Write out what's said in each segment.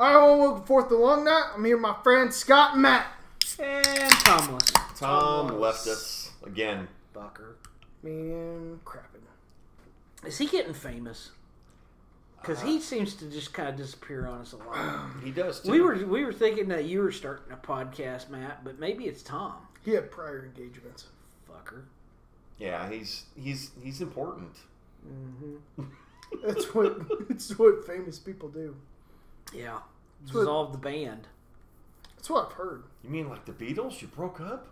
I won't forth the long night. I'm here with my friends Scott and Matt. And Tomless. Tom left us again. Bucker. Man, crapping. Is he getting famous? Because he seems to just kind of disappear on us a lot. He does too. We were thinking that you were starting a podcast, Matt, but maybe it's Tom. He had prior engagements. Fucker. Yeah, he's important. Mm-hmm. It's what famous people do. Yeah. That's what- Dissolve the band. That's what I've heard. You mean like the Beatles? You broke up?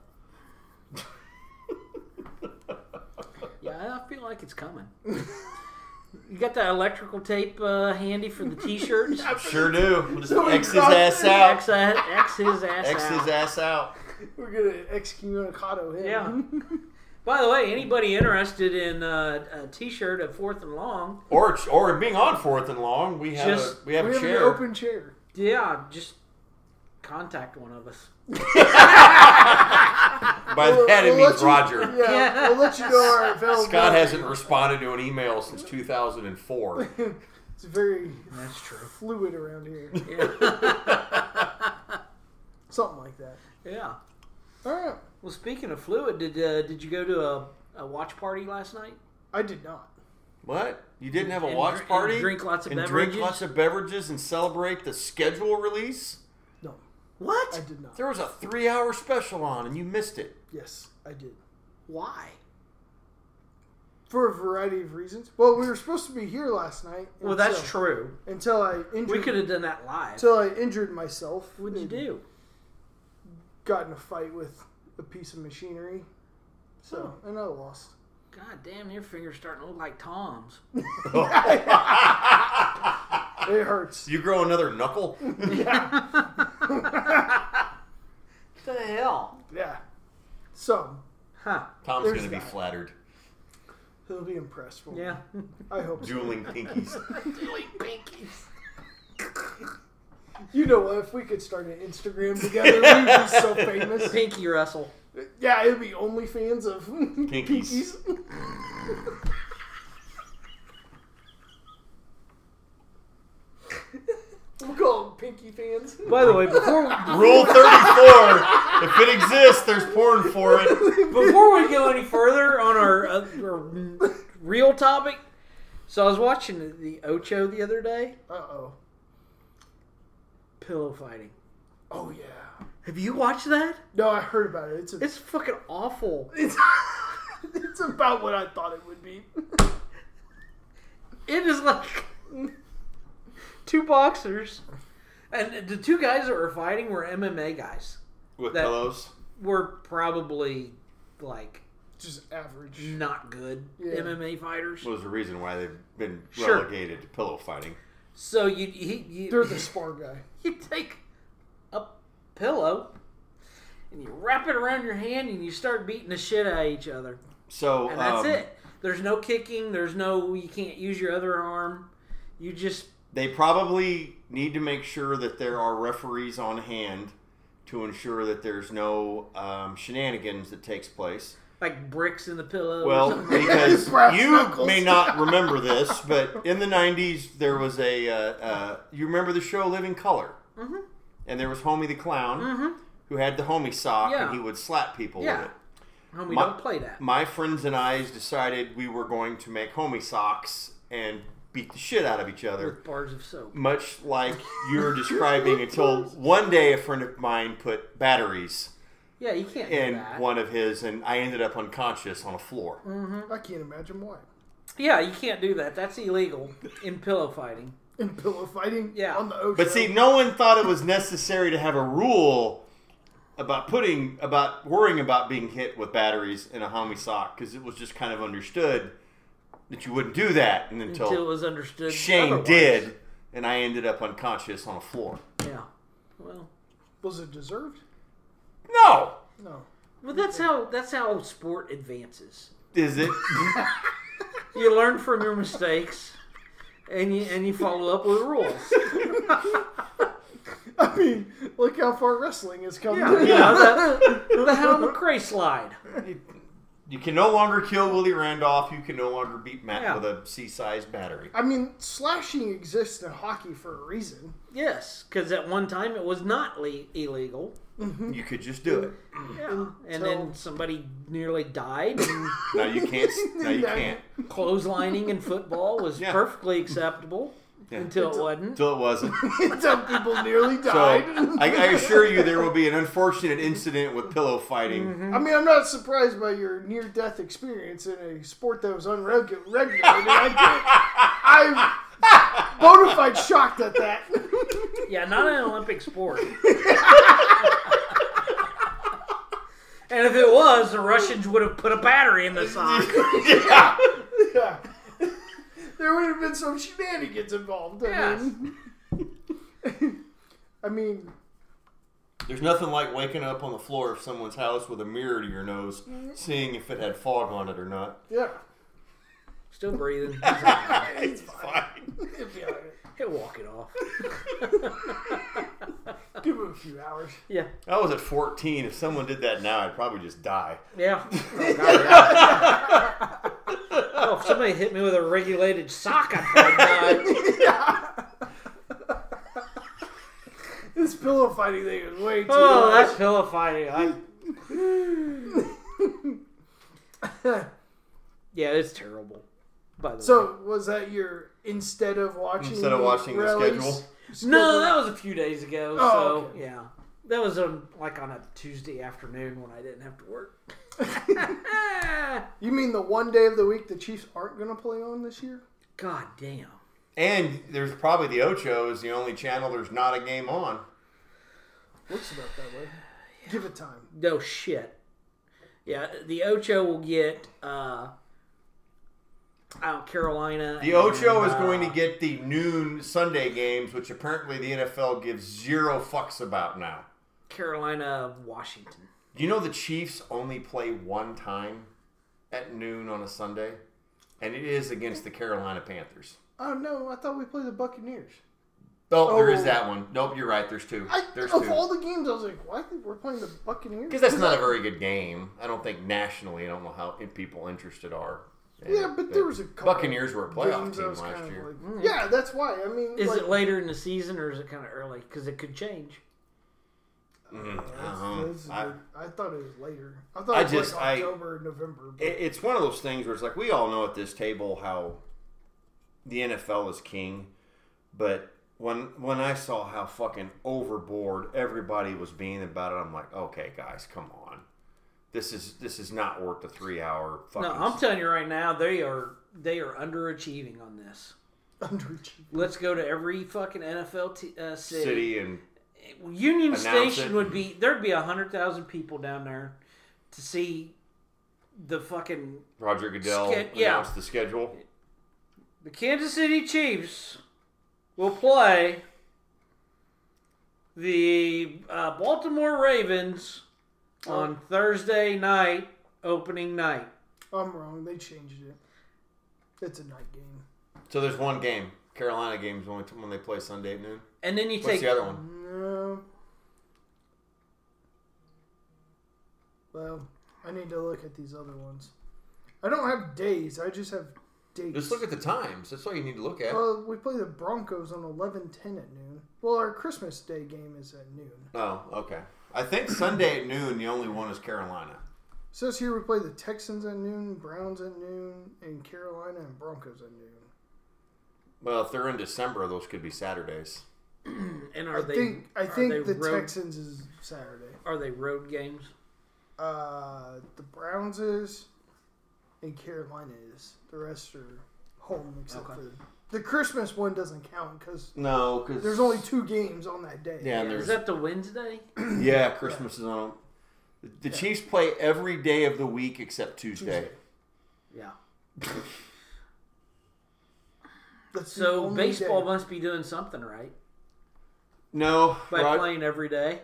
Yeah, I feel like it's coming. You got that electrical tape handy for the t-shirts? Sure do. We'll just So we X his crossed ass it. out. X his ass X out. his ass out. We're gonna excommunicado him. Yeah. By the way, anybody interested in a t-shirt at Fourth and Long, Or being on Fourth and Long, we have we have a an chair. open chair. yeah, just contact one of us. By that it We'll means let you- Roger. Yeah, we'll let you know our availability. Scott hasn't responded to an email since 2004. It's very That's true. fluid around here. Yeah. Something like that. Yeah. All right. Well, speaking of fluid, did you go to a watch party last night? I did not. What? You didn't have a And watch dr- party? and drink lots of and beverages? drink lots of beverages and celebrate the schedule release? No, What? I did not. There was a 3-hour special on and you missed it. Yes, I did. Why? For a variety of reasons. Well, we were supposed to be here last night. Well, that's true. Until I injured. We could have done that live. Until I injured myself. What did you do? Got in a fight with a piece of machinery. So, and I lost. God damn, your finger's starting to look like Tom's. It hurts. You grow another knuckle? What the hell? Yeah. So, Huh. Tom's There's going to be that. flattered. he'll be impressed for me. Yeah. I hope so. Dueling pinkies. Doing pinkies. You know what? If we could start an Instagram together, we'd be so famous. Pinky Russell. Yeah, it'd be OnlyFans of Pinkies. We'll call them Pinky fans. By the way, before Rule 34. If it exists, there's porn for it. before we go any further on our real topic, so I was watching the Ocho the other day. Uh-oh. Pillow fighting. Oh, yeah. Have you watched that? No, I heard about it. It's fucking awful. It's about what I thought it would be. It is like two boxers, and the two guys that were fighting were MMA guys. With That- pillows? Were probably like Just average. not good Yeah. MMA fighters. Was the reason why they've been Sure. relegated to pillow fighting. So They're the spar guy. you take a pillow and you wrap it around your hand and you start beating the shit out of each other. So And that's it. There's no kicking. You can't use your other arm. You just, They probably need to make sure that there are referees on hand to ensure that there's no shenanigans that takes place. like bricks in the pillow. or Well, something. because Brass you knuckles. may not remember this, but in the 90s there was you remember the show Living Color? Mm-hmm. And there was Homie the Clown Mm-hmm. who had the homie sock Yeah. and he would slap people Yeah. with it. Homie, My- don't play that. My friends and I decided we were going to make homie socks and beat the shit out of each other. With bars of soap. Much like you were describing until one day a friend of mine put batteries Yeah, you can't do in that. one of his and I ended up unconscious on a floor. I can't imagine why. Yeah, you can't do that. That's illegal in pillow fighting. In pillow fighting Yeah. on the ocean. But see, no one thought it was necessary to have a rule about worrying about being hit with batteries in a homie sock because it was just kind of understood that you wouldn't do that Until it was understood. Shane otherwise. did, and I ended up unconscious on a floor. Yeah. Well, Was it deserved? No, No. that's how sport advances. is it? You learn from your mistakes, and you follow up with rules. I mean, look how far wrestling has come. Yeah, the Hal McRae slide. You can no longer kill Willie Randolph. You can no longer beat Matt Yeah. with a C-sized battery. I mean, slashing exists in hockey for a reason. Yes, because at one time it was not illegal. You could just do it. Yeah. And then somebody nearly died. And Now you can't. Now you can't. clotheslining in football was Yeah. perfectly acceptable until it wasn't. Until it wasn't. Some people nearly So died. I assure you, there will be an unfortunate incident with pillow fighting. I mean, I'm not surprised by your near-death experience in a sport that was unregulated. I'm bona fide shocked at that. Yeah, not an Olympic sport. And if it was, the Russians would have put a battery in the sock. Yeah. Yeah. There would have been some shenanigans involved. Yes. I mean, There's nothing like waking up on the floor of someone's house with a mirror to your nose, seeing if it had fog on it or not. yeah. Still breathing. It's fine. It'd be all right. He'll walk it off. Give him a few hours. Yeah. I was at 14. If someone did that now, I'd probably just die. Yeah. Oh, God, yeah. Oh, if somebody hit me with a regulated sock, I'd probably die. This pillow fighting thing is way too Oh, much. that's pillow fighting. Yeah, it's terrible. By the way. So, was that your instead of watching the rallies, schedule? No, that was a few days ago. Oh, so okay. yeah, that was like on a Tuesday afternoon when I didn't have to work. You mean the one day of the week the Chiefs aren't going to play on this year? God damn. And there's probably the Ocho is the only channel there's not a game on. Looks about that way. Give it time. No shit. Yeah, the Ocho will get Carolina. The Ocho is going to get the noon Sunday games, which apparently the NFL gives zero fucks about now. Carolina, Washington. Do you know the Chiefs only play one time at noon on a Sunday? And it is against the Carolina Panthers. Oh, no. I thought we played the Buccaneers. Oh, there is that one. Nope, you're right. There's two. There's of two. all the games, I was like, what? We're playing the Buccaneers? Because that's not a very good game. I don't think nationally. I don't know how people interested are. Yeah, but there was a couple Buccaneers were a playoff games I team was last kind of year. like, yeah, that's why. I mean, Is like, it later in the season or is it kind of early? Because it could change. I thought it was later. I thought it was like October, November. But It's one of those things where it's like we all know at this table how the NFL is king, but when I saw how fucking overboard everybody was being about it, I'm like, okay, guys, come on. This is not worth the 3-hour fucking. No, I'm telling you right now, they are underachieving on this. underachieving. Let's go to every fucking NFL city and Union announce Station it. there'd be 100,000 people down there to see the fucking Roger Goodell announced the schedule. The Kansas City Chiefs will play the Baltimore Ravens on Thursday night, opening night. I'm wrong. They changed it. It's a night game. So there's one game. Carolina game's only when they play Sunday at noon. And then you What's take the other one? No. Well, I need to look at these other ones. I don't have days. I just have dates. Just look at the times. That's all you need to look at. We play the Broncos on 11:10 at noon. Well, our Christmas Day game is at noon. Oh, okay. I think Sunday at noon, the only one is Carolina. It says here we play the Texans at noon, Browns at noon, and Carolina and Broncos at noon. Well, if they're in December, those could be Saturdays. and I think the Texans is Saturday. Are they road games? The Browns is, and Carolina is. The rest are home except for the Christmas one doesn't count because there's only 2 games on that day. Yeah, Is that the Wednesday? Yeah, Christmas is on. The Chiefs play every day of the week except Tuesday. Yeah. That's the So only baseball day. must be doing something right No, by playing every day.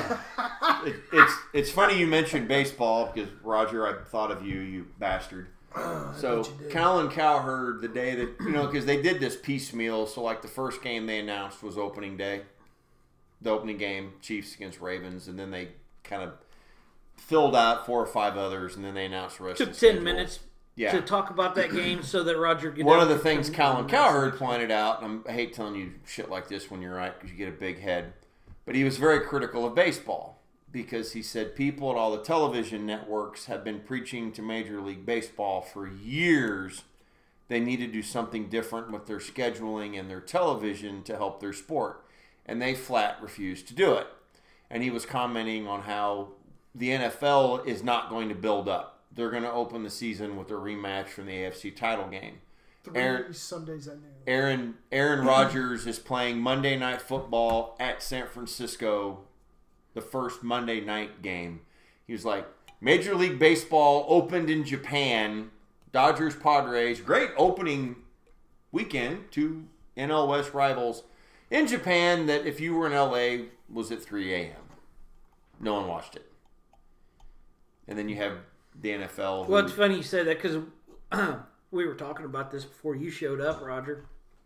It's funny you mentioned baseball because Roger, I thought of you bastard. So Colin Cowherd, the day that because they did this piecemeal. So like the first game they announced was opening day, the opening game, Chiefs against Ravens, and then they kind of filled out 4 or 5 others, and then they announced the rest. Took 10 minutes to talk about that game so that Roger could. One of the things Colin Cowherd pointed out, and I hate telling you shit like this when you're right because you get a big head, but he was very critical of baseball because he said people at all the television networks have been preaching to Major League Baseball for years. They need to do something different with their scheduling and their television to help their sport. And they flat refused to do it. And he was commenting on how the NFL is not going to build up. They're going to open the season with a rematch from the AFC title game. 3 Sundays at noon. Aaron Rodgers is playing Monday Night Football at San Francisco, the first Monday night game. He was like, Major League Baseball opened in Japan. Dodgers, Padres, great opening weekend, 2 NL West rivals in Japan that if you were in LA was at 3 a.m. No one watched it. And then you have the NFL. Well, it's funny you say that because we were talking about this before you showed up, Roger.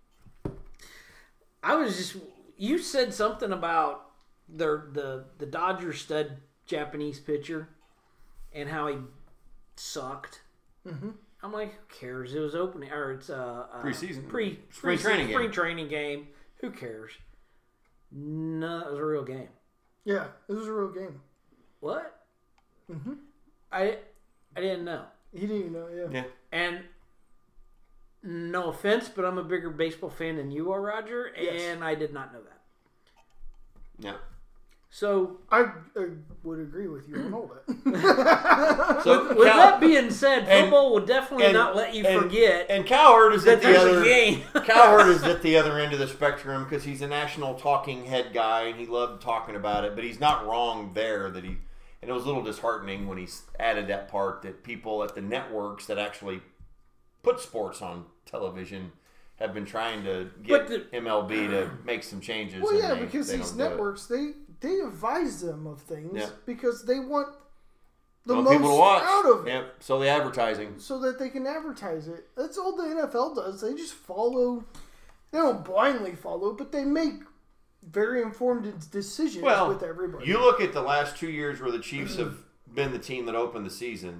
You said something about the Dodgers stud Japanese pitcher and how he sucked. Mm-hmm. I'm like, who cares? It was opening, or it's preseason, spring training game. Who cares? No, it was a real game. Yeah, it was a real game. What? Mm-hmm. I didn't know. He didn't even know. Yeah. And no offense, but I'm a bigger baseball fan than you are, Roger, and I did not know that. Yeah. So I would agree with you on all that. So with that being said, football will definitely not let you forget. And Cowherd is at the other game. Cowherd is at the other end of the spectrum because he's a national talking head guy and he loved talking about it. But he's not wrong there and it was a little disheartening when he added that part that people at the networks that actually put sports on television have been trying to get MLB to make some changes. Well, yeah, because these networks they advise them of things because they want the most people to watch out of it. Yep. So the advertising. So that they can advertise it. That's all the NFL does. They just follow. They don't blindly follow, but they make very informed decisions with everybody. You look at the last 2 years where the Chiefs have been the team that opened the season.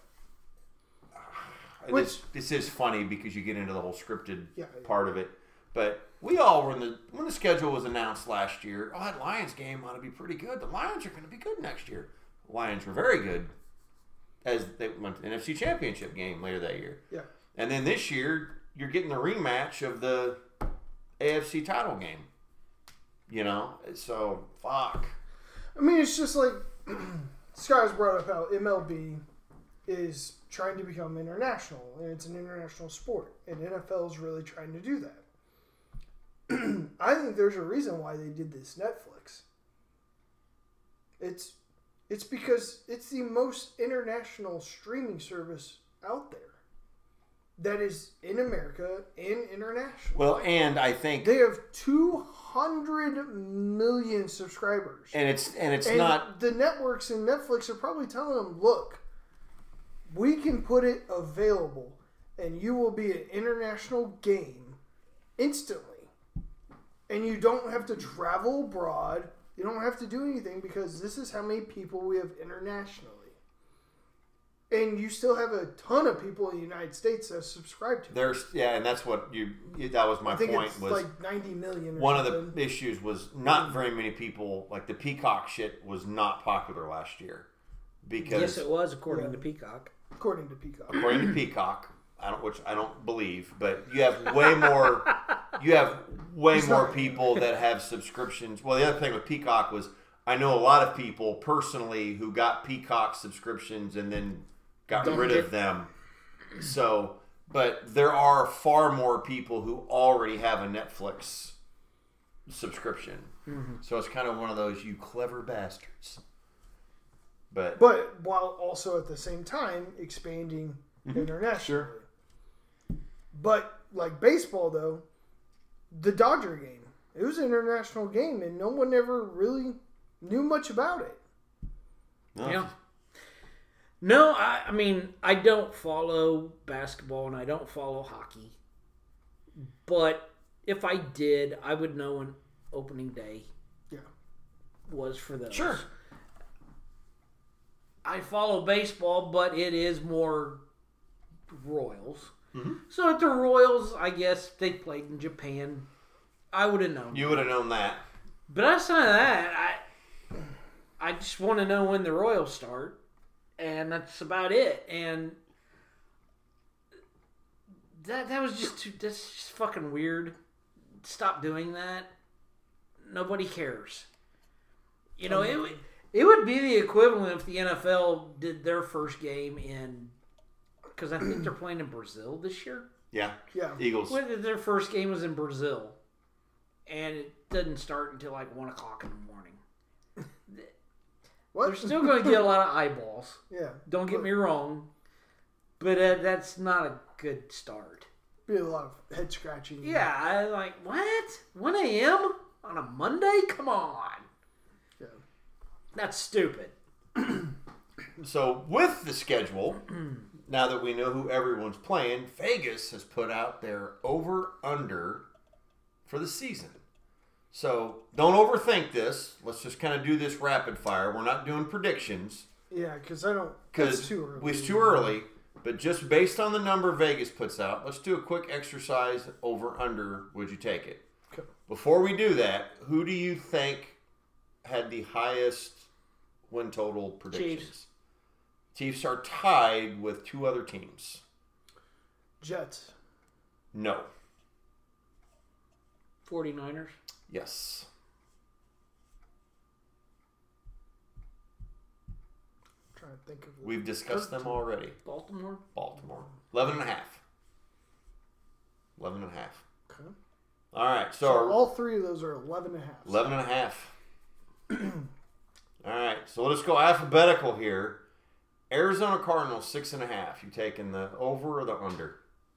This is funny because you get into the whole scripted part of it. But we all were when the schedule was announced last year, that Lions game ought to be pretty good. The Lions are going to be good next year. The Lions were very good as they went to the NFC Championship game later that year. Yeah. And then this year, you're getting the rematch of the AFC title game. You know? So, fuck. I mean, it's just like Sky's brought up how MLB is trying to become international, and it's an international sport, and NFL is really trying to do that. I think there's a reason why they did this Netflix. It's because it's the most international streaming service out there that is in America and international. Well, and I think they have 200 million subscribers, and it's not the networks and Netflix are probably telling them, look, we can put it available, and you will be an international game instantly. And you don't have to travel abroad. You don't have to do anything because this is how many people we have internationally. And you still have a ton of people in the United States that subscribe to it. And that's what that was my point. It's was like 90 million or one something. of the issues was not very many people, like the Peacock shit was not popular last year. Because yes, it was, according to Peacock. According to Peacock. According to Peacock, which I don't believe, but you have way more. You have way more people that have subscriptions. Well, the other thing with Peacock was I know a lot of people personally who got Peacock subscriptions and then got rid of them. So, but there are far more people who already have a Netflix subscription. Mm-hmm. So it's kind of one of those you clever bastards. But while also at the same time expanding internationally. Sure. But like baseball though, the Dodger game, it was an international game and no one ever really knew much about it. No. Yeah. No, I mean, I don't follow basketball and I don't follow hockey. But if I did, I would know when opening day was for those. Sure. I follow baseball, but it is more Royals. Mm-hmm. So at the Royals, I guess they played in Japan. I would have known. You would have known that. But outside of that, I just want to know when the Royals start, and that's about it. And that was just that's just fucking weird. Stop doing that. Nobody cares. You know, it would be the equivalent if the NFL did their first game in, because I think they're playing in Brazil this year. Yeah. Yeah. Eagles. Their first game was in Brazil, and it doesn't start until like 1 o'clock in the morning. What? They're still going to get a lot of eyeballs. Yeah. Don't get me wrong, but that's not a good start. Be a lot of head scratching. Yeah, I like, what? 1 a.m. on a Monday? Come on. Yeah. That's stupid. So with the schedule, now that we know who everyone's playing, Vegas has put out their over-under for the season. So don't overthink this. Let's just kind of do this rapid fire. We're not doing predictions. Yeah, because I don't. Because it's too early. But just based on the number Vegas puts out, let's do a quick exercise over-under. Would you take it? Okay. Before we do that, who do you think had the highest win total predictions? Chiefs are tied with 2 other teams. Jets. No. 49ers? Yes. I'm trying to think of. We've discussed them already. Baltimore? 11.5. 11.5. Okay. All right. So all 3 of those are 11.5. 11.5. All right. So let's go alphabetical here. Arizona Cardinals 6.5. You taking the over or the under?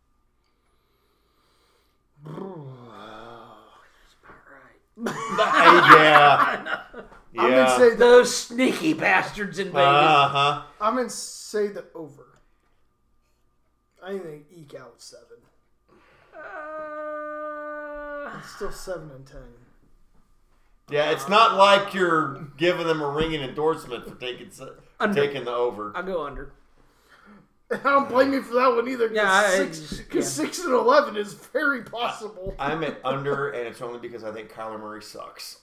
Yeah. I'm gonna say those sneaky bastards in Vegas. Uh-huh. I'm gonna say the over. I think they eke out 7. It's still 7 and 10. Yeah, it's not like you're giving them a ringing endorsement for taking the over. I'll go under. I don't blame you for that one either. Yeah, because 6 and 11 is very possible. I'm at under, and it's only because I think Kyler Murray sucks.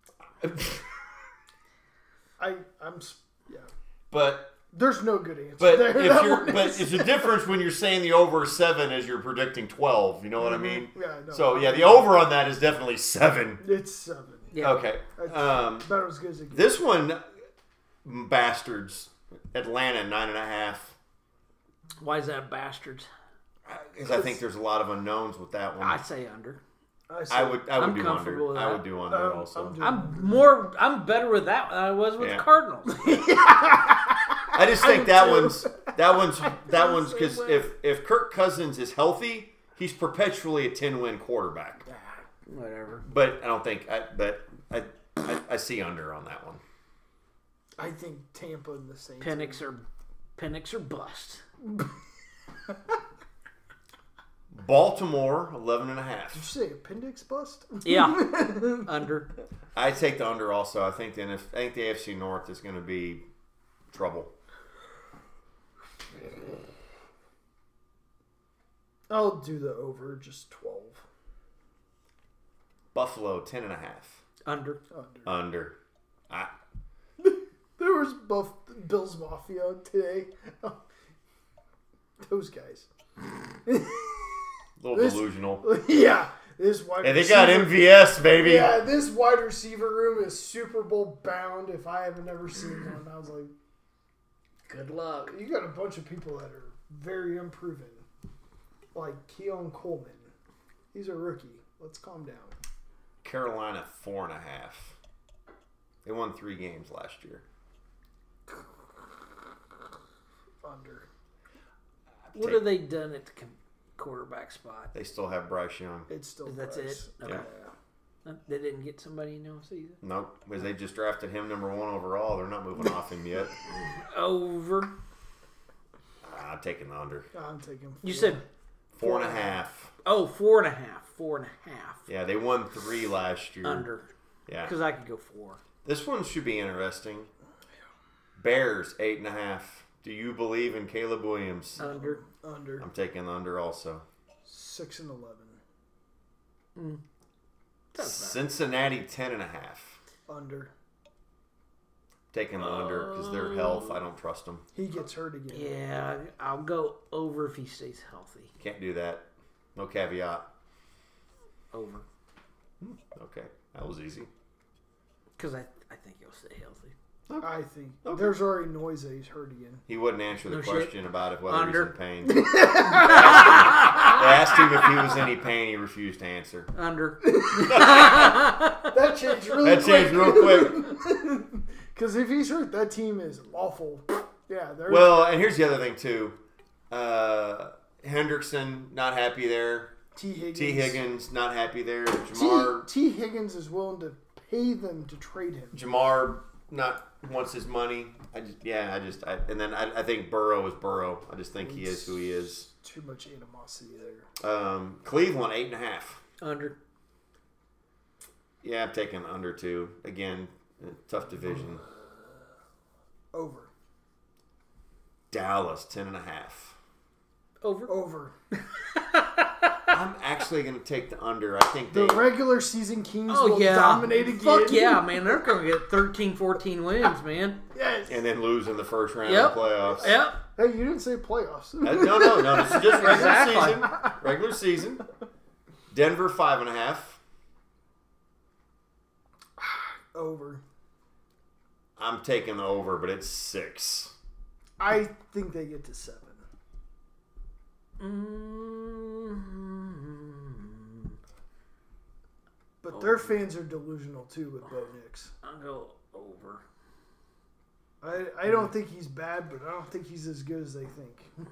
Yeah. But there's no good answer. But there. it's a difference when you're saying the over is 7 as you're predicting 12. You know what I mean? Yeah. No, so yeah, the over on that is definitely 7. It's 7. Yeah. Okay. About as good as it gets. This one, bastards, Atlanta 9.5. Why is that bastards? Because I think there's a lot of unknowns with that one. I say under. I would do under. With I would do under also. I'm better with that than I was with the Cardinals. I just think that one's because if Kirk Cousins is healthy, he's perpetually a 10-win quarterback. Whatever. But I don't think. I see under on that one. I think Tampa and the Saints. Penix or bust. Baltimore 11.5. Did you say appendix bust? Yeah, under. I take the under also. I think the AFC North is going to be trouble. I'll do the over, just 12. Buffalo 10.5. Under. There was Bills Mafia today. Those guys. A little delusional. Yeah. This wide receiver, they got MVS, baby. Yeah, this wide receiver room is Super Bowl bound. If I haven't ever seen one, I was like, good luck. You got a bunch of people that are very unproven. Like Keon Coleman. He's a rookie. Let's calm down. Carolina 4.5. They won 3 games last year. Under. What have they done at the quarterback spot? They still have Bryce Young. It's still That's Bryce. it? Okay. Yeah. They didn't get somebody new season? Nope, because they just drafted him number 1 overall. They're not moving off him yet. Over. I'm taking the under. I'm taking 4. You said 4.5. Oh, 4.5. 4.5. Yeah, they won 3 last year. Under. Yeah. Because I could go 4. This one should be interesting. Bears 8.5. Do you believe in Caleb Williams? Under. I'm taking the under also. 6 and 11. Cincinnati 10.5. Under. Taking the under because their health, I don't trust them. He gets hurt again. Yeah, I'll go over if he stays healthy. Can't do that. No caveat. Over. Okay, that was easy. Because I think he'll stay healthy. I think. Okay. There's already noise that he's hurt again. He wouldn't answer the question about whether under. he's in pain. They asked him if he was in any pain. He refused to answer. Under. That changed real quick. Because if he's hurt, that team is awful. Yeah. Well, and here's the other thing, too. Hendrickson, not happy there. T. Higgins, not happy there. Jamar. T. Higgins is willing to pay them to trade him. Jamar wants his money. I think Burrow is Burrow. I just think he is who he is. Too much animosity there. Cleveland 8.5. Under. Yeah, I'm taking under too. Again, tough division. Over. Dallas 10.5. Over. I'm actually going to take the under. I think the regular season Kings will dominate again. Fuck yeah, man. They're going to get 13, 14 wins, man. Yes. And then lose in the first round of the playoffs. Yep. Hey, you didn't say playoffs. No. This is just regular season. Regular season. Denver 5.5. Over. I'm taking the over, but it's 6. I think they get to 7. But their fans are delusional too with Bo Nix. I'll go over. I don't think he's bad, but I don't think he's as good as they think.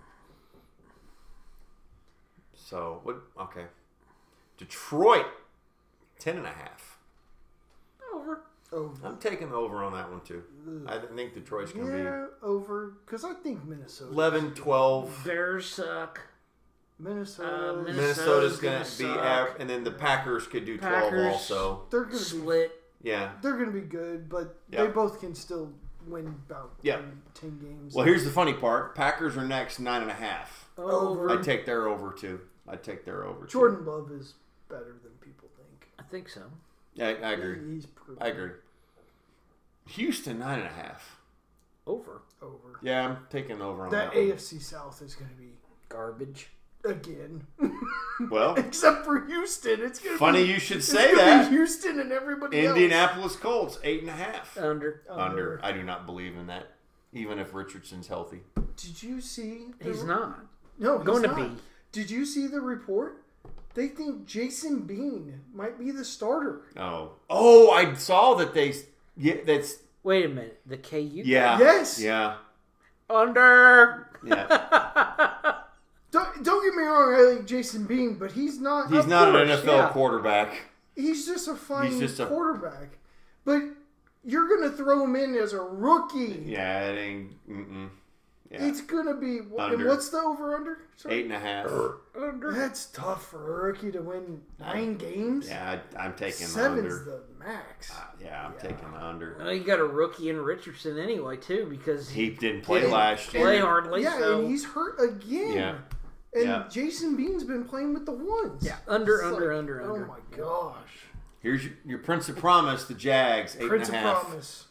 So what? Okay, Detroit 10.5. Over. I'm taking the over on that one too. I think Detroit's going to be over because I think Minnesota 11, 12. Bears suck. Minnesota's going to be and then the Packers could do 12 also. They're going to split. They're going to be good, but they both can still win about 10 games. Well, here's the funny part. Packers are next 9.5. Over. I'd take their over too. Jordan Love is better than people think. I think so. Yeah, I agree. He's proven. I agree. Houston 9.5. Over. Yeah, I'm taking over on that. That AFC South is going to be garbage again. Well, except for Houston, it's going to funny be, you should say that. Houston and everybody Indianapolis else. Colts 8.5. Under. I do not believe in that, even if Richardson's healthy. Did you see? He's not. No, he's going not. to be. Did you see the report? They think Jason Bean might be the starter. Oh, I saw that they. Yeah, that's. Wait a minute. The KU. Yeah. Yes. Yeah. Under. Yeah. Don't get me wrong. I like Jason Bean, but he's not. He's not an NFL quarterback. He's just a fine quarterback. But you're going to throw him in as a rookie. Yeah, it ain't. Yeah. It's going to be. Under. And what's the over-under? 8.5. Under. That's tough for a rookie to win 9 games. Yeah, I'm taking 7's the under. the max. I'm taking the under. Well, you got a rookie in Richardson anyway, too, because he didn't play last year. Play hardly. Yeah, so. and he's hurt again. Yeah. And Jason Bean's been playing with the ones. Yeah, under. Oh my gosh. Here's your Prince of Promise, the Jags, 8.5. Prince of Promise.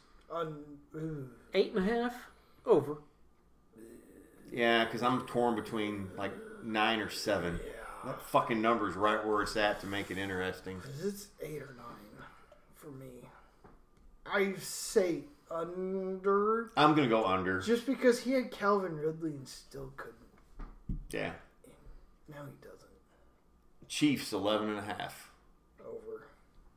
8.5. Over. Yeah, because I'm torn between like 9 or 7. Yeah. That fucking number's right where it's at to make it interesting. It's 8 or 9 for me. I say under. I'm going to go under. Just because he had Calvin Ridley and still couldn't. Yeah. Now he doesn't. Chiefs 11.5. Over.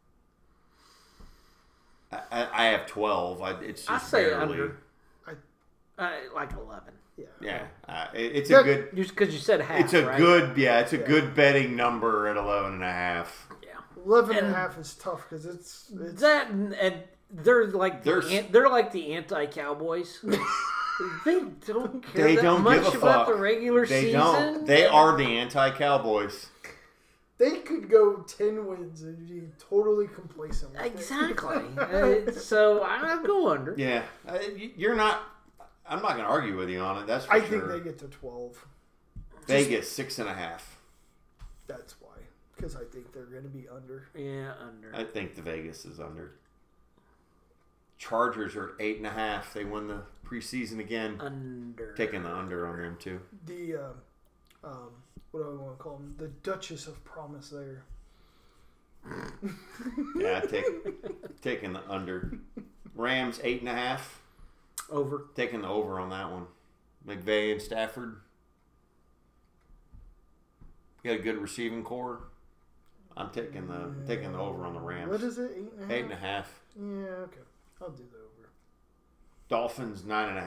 I have 12. It's just I say barely. under. Like 11. Yeah. It's a good. Just because you said half. It's a right? good. Yeah, it's a good betting number at 11.5. Yeah. 11.5 is tough because it's that and they're like they're like the anti-Cowboys. They don't care much give a about fuck. the regular they season. Don't. They are the anti-Cowboys. They could go 10 wins and be totally complacent with exactly. So I'll go under. Yeah, you're not. I'm not going to argue with you on it. That's for I sure. think they get to 12. Vegas 6.5. That's why. Because I think they're going to be under. Yeah, under. I think the Vegas is under. Chargers are at 8.5. They won the preseason again. Under. Taking the under on them too. The what do I want to call them? The Duchess of Promise there. Yeah, taking the under. Rams 8.5. Over. Taking the over on that one. McVay and Stafford. You got a good receiving core. I'm taking the over on the Rams. What is it? 8.5? 8.5. Yeah, okay. I'll do the over. Dolphins 9.5.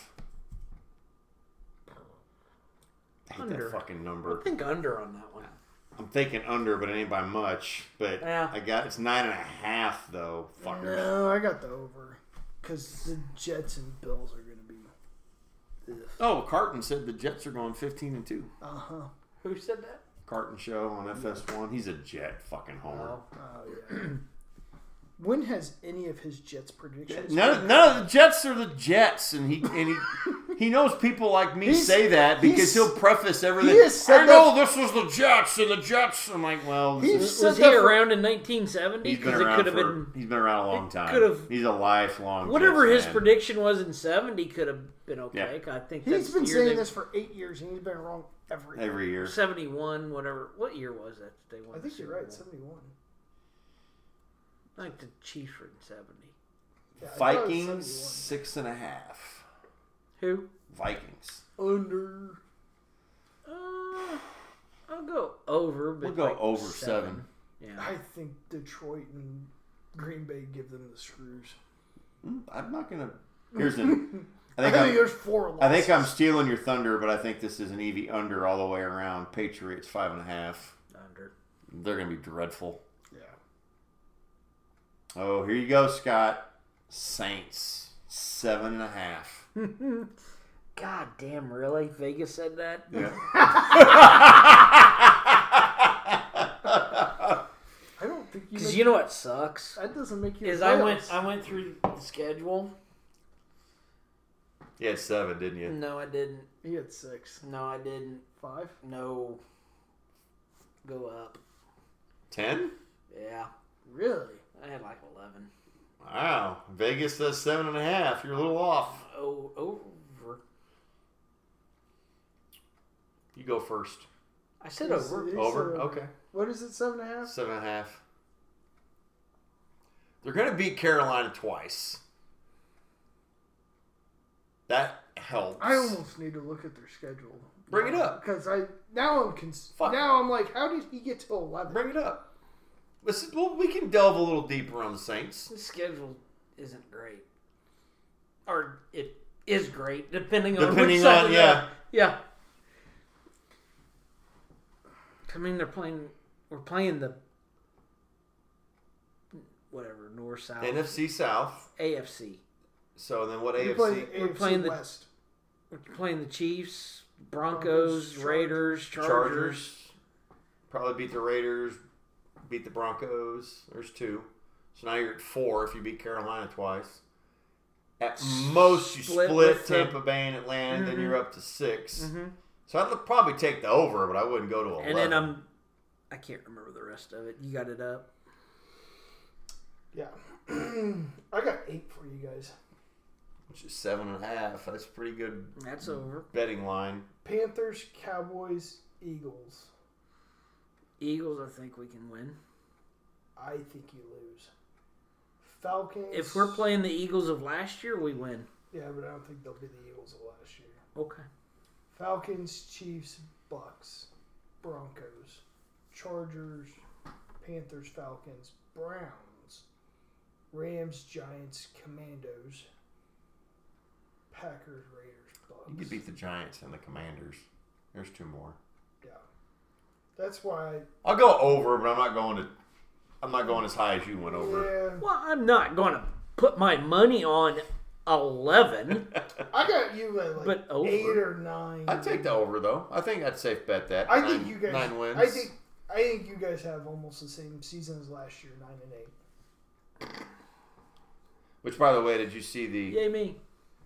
I hate Under. that fucking number. I think under on that one. I'm thinking under, but it ain't by much. But Yeah. it's 9.5 though. Fuckers. No, I got the over. Because the Jets and Bills are going to be... Ugh. Oh, Carton said the Jets are going 15-2. Uh-huh. Who said that? Carton show on FS1. He's a Jet fucking homer. Oh, yeah. When has any of his Jets predictions... None of the Jets are the Jets, and he knows people like me say that because he'll preface everything. I know this was the Jets and the Jets. I'm like, well, was he around in 1970? He's been around he's been around a long time. He's a lifelong. Whatever Jets his fan. prediction was in 70 could have been okay. Yeah. I think he's been saying this for 8 years, and he's been wrong every year. 71, whatever. What year was that they won? I think you're right. 71. I think the Chiefs were in 70. Yeah, Vikings 6.5. Who? Vikings. Under. I'll go over. But We'll go over 7. Yeah. I think Detroit and Green Bay give them the screws. I'm not gonna. Here's an. I think there's 4 losses. I think I'm stealing your thunder, but I think this is an Evie under all the way around. Patriots 5.5. Under. They're gonna be dreadful. Yeah. Oh, here you go, Scott. Saints 7.5. God damn, really? Vegas said that? Yeah. I don't think you. Because you know what sucks? That doesn't make you. Is I went through the schedule. You had 7, didn't you? No, I didn't. He had 6. No, I didn't. 5. No. Go up. 10? Yeah. Really? I had like 11. Wow. Vegas says 7.5. You're a little off. Oh, over. You go first. I said over. Over? Okay. What is it? 7.5. 7.5. They're going to beat Carolina twice. That helps. I almost need to look at their schedule. Bring it up. Because now I'm like, how did he get to 11? Bring it up. Listen, well, we can delve a little deeper on the Saints. The schedule isn't great. Or it is great, depending on which side. Yeah. I mean, we're playing the whatever, north, south. NFC South. AFC. So then what We're AFC? We're playing the West. We're playing the Chiefs, Broncos, Raiders, Chargers. Probably beat the Raiders, beat the Broncos. There's 2. So now you're at 4 if you beat Carolina twice. At most, you split Tampa Bay and Atlanta, then you're up to 6. Mm-hmm. So I'd probably take the over, but I wouldn't go to 11. And then I can't remember the rest of it. You got it up? Yeah. I got 8 for you guys. Which is 7.5. That's pretty good. That's over. Betting line. Panthers, Cowboys, Eagles. Eagles, I think we can win. I think you lose. Falcons. If we're playing the Eagles of last year, we win. Yeah, but I don't think they'll be the Eagles of last year. Okay. Falcons, Chiefs, Bucks, Broncos, Chargers, Panthers, Falcons, Browns, Rams, Giants, Commandos, Packers, Raiders, Bucks. You could beat the Giants and the Commanders. There's 2 more. Yeah. That's why I'll go over, but I'm not going as high as you went over. Yeah. Well, I'm not going to put my money on 11. I got you at like But over. 8 or 9. I'd take the over though. I think I'd safe bet that. I think you guys 9 wins. I think you guys have almost the same season as last year, 9 and 8. Which, by the way, did you see the? Yay me.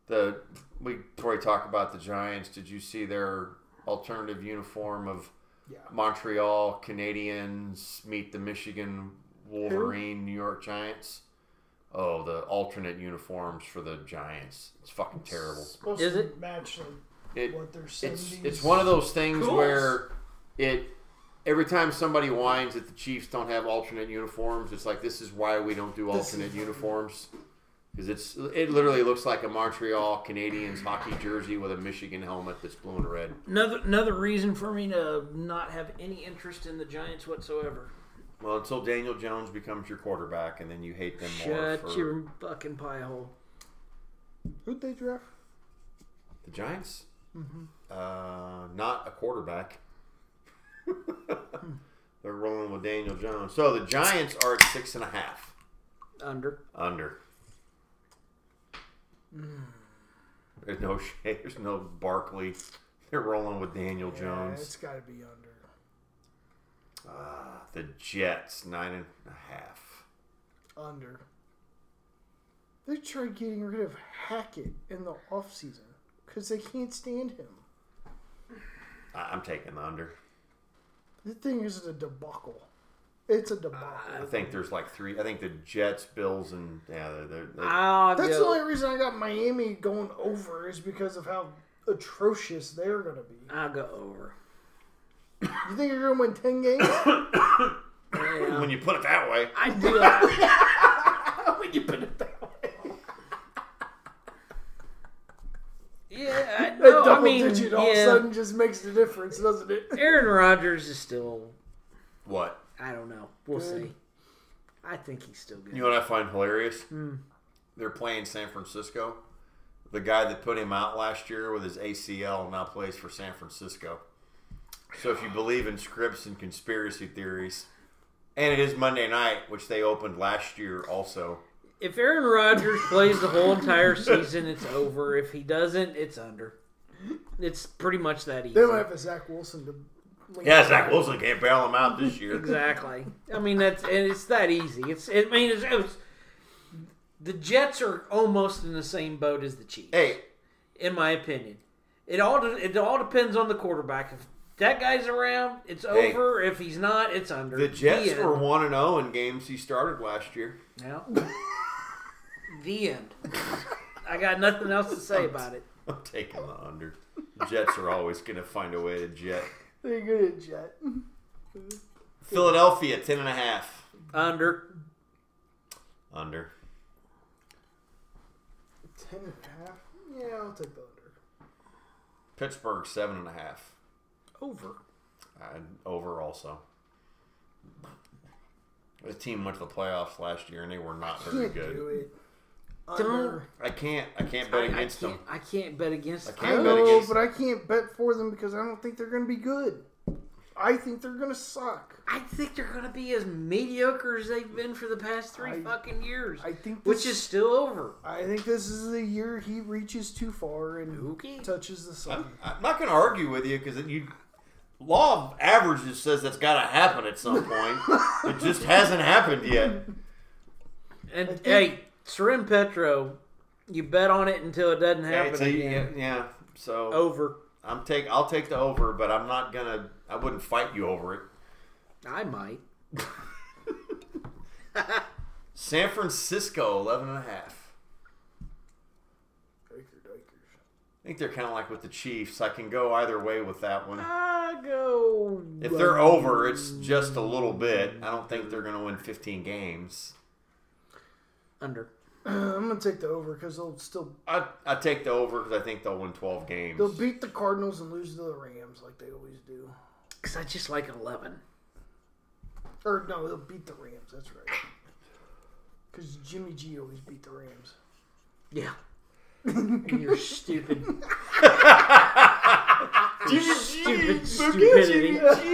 Before we talk about the Giants, did you see their alternative uniform of Montreal Canadiens meet the Michigan Wolverine New York Giants? Oh, the alternate uniforms for the Giants. It's fucking terrible. Is it? Match what they're it's one of those things where every time somebody whines that the Chiefs don't have alternate uniforms, it's like, this is why we don't do alternate uniforms. Because it literally looks like a Montreal Canadiens hockey jersey with a Michigan helmet that's blue and red. Another reason for me to not have any interest in the Giants whatsoever. Well, until Daniel Jones becomes your quarterback, and then you hate them more. Shut your fucking pie hole. Who'd they draft? The Giants? Mm-hmm. Not a quarterback. They're rolling with Daniel Jones. So the Giants are at 6.5. Under. There's no Barkley. They're rolling with Daniel Jones. It's got to be under. The Jets 9.5. Under. They tried getting rid of Hackett in the offseason because they can't stand him. I'm taking the under. The thing is a debacle. It's a debacle. I think there's like 3. I think the Jets, Bills, and they're that's the only reason I got Miami going over is because of how atrocious they're going to be. I'll go over. You think you're going to win 10 games? Yeah. When you put it that way. I do. When you put it that way. Yeah, no, double digit all of a sudden just makes the difference, doesn't it? Aaron Rodgers is still... What? I don't know. We'll see. I think he's still good. You know what I find hilarious? They're playing San Francisco. The guy that put him out last year with his ACL now plays for San Francisco. So if you believe in scripts and conspiracy theories, and it is Monday night, which they opened last year also. If Aaron Rodgers plays the whole entire season, it's over. If he doesn't, it's under. It's pretty much that easy. They don't have a Zach Wilson to... Zach Wilson can't bail him out this year. Exactly. I mean, it's that easy. The Jets are almost in the same boat as the Chiefs. Hey, in my opinion, it all depends on the quarterback. If that guy's around, it's over. If he's not, it's under. The Jets were 1-0 in games he started last year. Yeah. The end. I got nothing else to say about it. I'm taking the under. The Jets are always going to find a way to jet. They're good at jet. Philadelphia 10.5. Under. 10.5. Yeah, I'll take the under. Pittsburgh 7.5. Over. Over also. The team went to the playoffs last year and they were not very good. Do it. I can't bet against them. I can't bet against them. But I can't bet for them because I don't think they're going to be good. I think they're going to suck. I think they're going to be as mediocre as they've been for the past 3 fucking years. Which is still over. I think this is the year he reaches too far and touches the sun. I'm not going to argue with you because law of averages says that's got to happen at some point. It just hasn't happened yet. And hey, Soren Petro, you bet on it until it doesn't happen again. Yeah. So over. I'll take the over, but I'm not gonna. I wouldn't fight you over it. I might. San Francisco 11.5. I think they're kind of like with the Chiefs. I can go either way with that one. If they're over, it's just a little bit. I don't think they're going to win 15 games. Under. I'm going to take the over because they'll still... I take the over because I think they'll win 12 games. They'll beat the Cardinals and lose to the Rams like they always do. Because I just like 11. Or no, they'll beat the Rams. That's right. Because Jimmy G always beat the Rams. Yeah. You're stupid. Stupidity.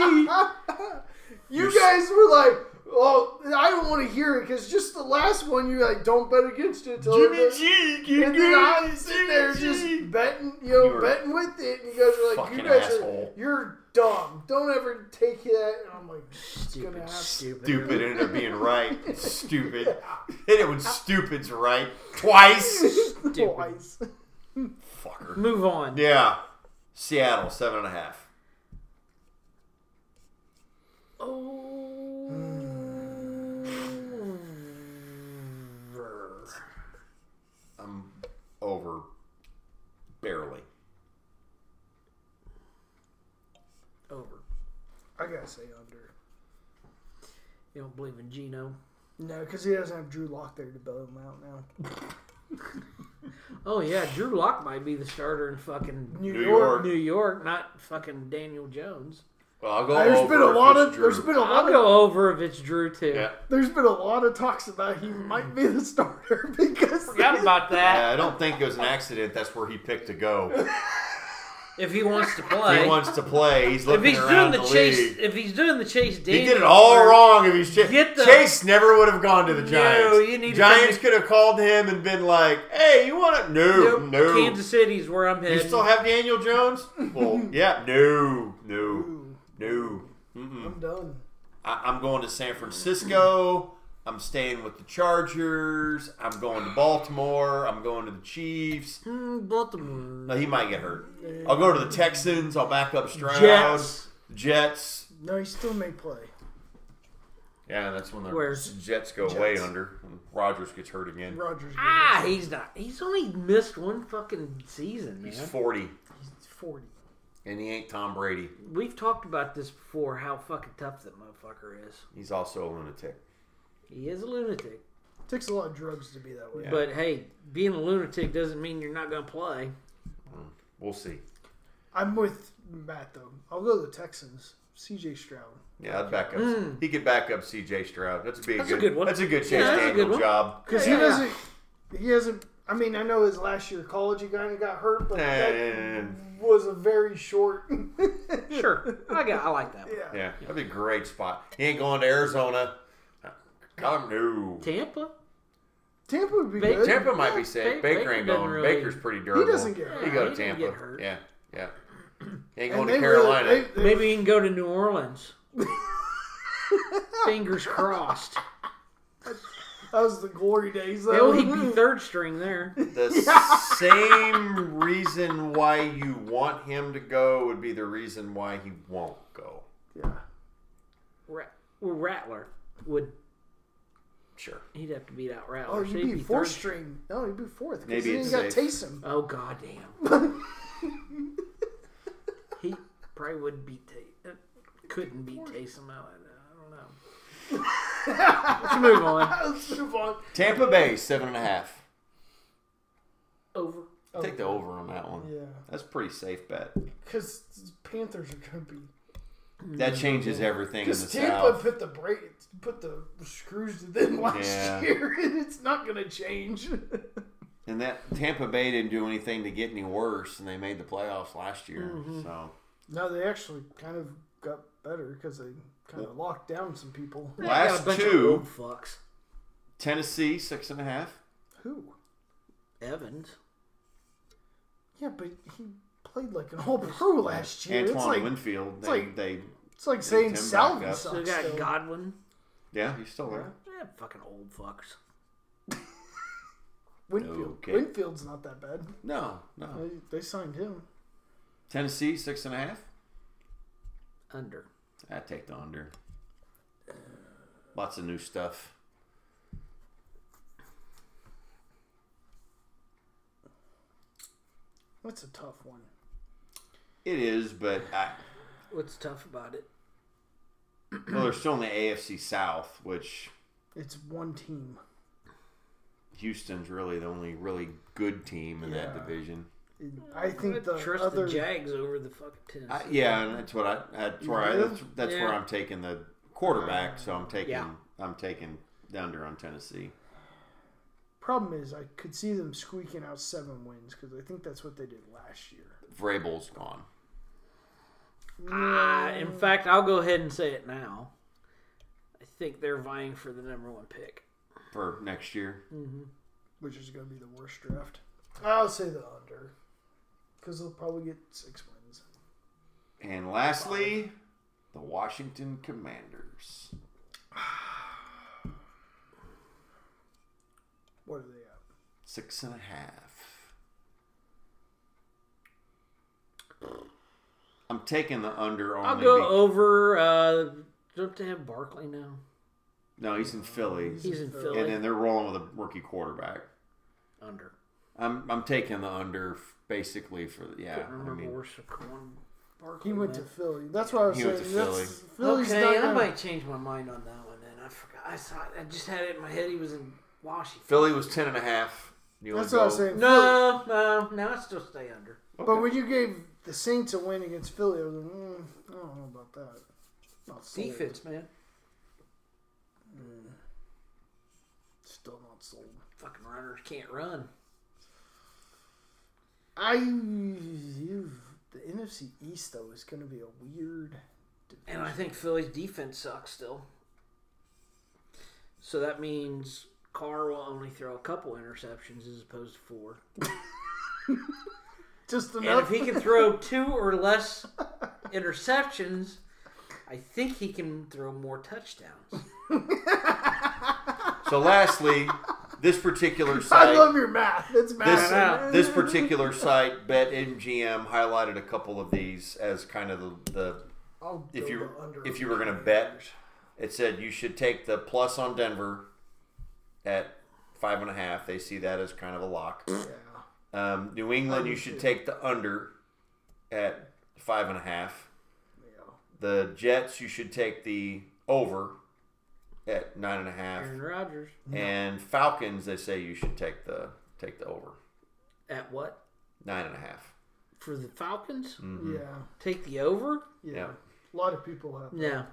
You guys were like, well, I don't want to hear it because just the last one, you're like, don't bet against it. Jimmy G. And then I'm sitting there just betting, betting with it. And you guys are like, you guys you're dumb. Don't ever take that. And I'm like, it's going to happen. Stupid ended up being right. Stupid. Hit it when stupid's right. Twice. Twice. Fucker. Move on. Yeah. Seattle, 7.5. I'm over. Barely. Over. I gotta say under. You don't believe in Geno? No, because he doesn't have Drew Lock there to bail him out now. Oh yeah, Drew Lock might be the starter in fucking New York. New York, not fucking Daniel Jones. Well, I'll go There's over. There's been a lot I'll of. go over if it's Drew too. Yeah. There's been a lot of talks about he might be the starter because Forgot about that. Yeah, I don't think it was an accident. That's where he picked to go. If he wants to If play, he wants to play. He's if looking he's around doing the league. Chase, if he's doing the Chase Daniel, He did it all wrong. If he's Chase never would have gone to the Giants. No, you need Giants to could have called him and been like, "Hey, you want to?" No. Kansas City's where I'm heading. You still have Daniel Jones? Well, yeah. No. I'm done. I'm going to San Francisco. I'm staying with the Chargers. I'm going to Baltimore. I'm going to the Chiefs. Baltimore. No, he might get hurt. I'll go to the Texans. I'll back up Stroud. Jets. No, he still may play. Yeah, that's when the Where's Jets go way under. When Rodgers gets hurt again. Rodgers. He's not. He's only missed one fucking season, man. He's 40. He's 40. And he ain't Tom Brady. We've talked about this before, how fucking tough that motherfucker is. He's also a lunatic. He is a lunatic. Takes a lot of drugs to be that way. Yeah. But hey, being a lunatic doesn't mean you're not going to play. We'll see. I'm with Matt, though. I'll go to the Texans. CJ Stroud. Yeah, I'd back up. He could back up C.J. Stroud. That's a good one. That's a good Chase Yeah, that's a Daniel good one. job. Because he hasn't. I mean, I know his last year of college he kind of got hurt, but that was a very short. Sure, I like that one. Yeah, that'd be a great spot. He ain't going to Arizona. Come no. Tampa would be good. Tampa might be safe. Baker ain't going. really- Baker's pretty durable. He doesn't get hurt. He go to he didn't Tampa. get hurt. Yeah. He ain't And going to they Carolina. really- they- Maybe he can go to New Orleans. Fingers crossed. That was the glory days, though. Well, he'd be third string there. The same reason why you want him to go would be the reason why he won't go. Yeah. Rattler would. Sure. He'd have to beat out Rattler. Oh, so he'd he'd be fourth third. string. No, he'd be fourth. Maybe Maybe it's he got safe. Taysom. Oh goddamn. He probably would beat couldn't beat Taysom. I don't know. Let's move on. Let's move on. Tampa Bay 7.5. Over. Take the over on that one. Yeah. That's a pretty safe bet. Because Panthers are going to be. That changes everything in the Because Tampa South. put the screws to them last year, and it's not going to change. And that Tampa Bay didn't do anything to get any worse, and they made the playoffs last year. So No, they actually kind of got better because they kind of locked down some people. last Got a bunch of two, old fucks. Tennessee 6.5. Who? Evans. Yeah, but he played like an all-pro last year. Antoine Winfield. It's like saying Tim Salvin back up. sucks. So we got still. Godwin. Yeah, he's still there. Fucking old fucks. Winfield. Okay. Winfield's not that bad. No. They signed him. Tennessee 6.5. Under. I take the under. Lots of new stuff. That's a tough one. It is, but What's tough about it? well, they're still in the AFC South, which It's one team. Houston's really the only really good team in that division. I think the Trust other the Jags over the fucking Tennessee. Yeah, and that's what that's where I'm taking the quarterback. So I'm taking the under on Tennessee. problem is I could see them squeaking out 7 wins because I think that's what they did last year. Vrabel's gone. In fact, I'll go ahead and say it now. I think they're vying for the number 1 pick For next year. Mm-hmm. Which is going to be the worst draft. I'll say the under. Because they'll probably get 6 wins. And lastly, the Washington Commanders. What are they at? 6.5. I'm taking the under. I'll go over. Don't they have Barkley now? No, he's in Philly. He's in Philly. And then they're rolling with a rookie quarterback. Under. I'm taking the under basically for the he went to Philly. That's what I was saying. Went to Philly. Philly's okay, I might change my mind on that one then. I forgot. I just had it in my head. He was in Washington. Philly was 10.5. That's what I was saying. No, I still stay under. Okay. But when you gave the Saints a win against Philly, I was like, I don't know about that. Not sold. Defense, man. Still not sold. Fucking runners can't run. The NFC East though is going to be a weird division. And I think Philly's defense sucks still. So that means Carr will only throw a couple interceptions as opposed to 4. Just enough. And if he can throw 2 or less interceptions, I think he can throw more touchdowns. So lastly, this particular site... I love your math. It's math. This particular site, BetMGM, highlighted a couple of these as kind of the if you were going to bet, it said you should take the plus on Denver at 5.5. They see that as kind of a lock. Yeah. New England, you should take the under at 5.5. Yeah. The Jets, you should take the over at 9.5. Aaron Rodgers. And Falcons, they say you should take the over. At what? 9.5. For the Falcons? Mm-hmm. Yeah. Take the over? Yeah. A lot of people have that. No.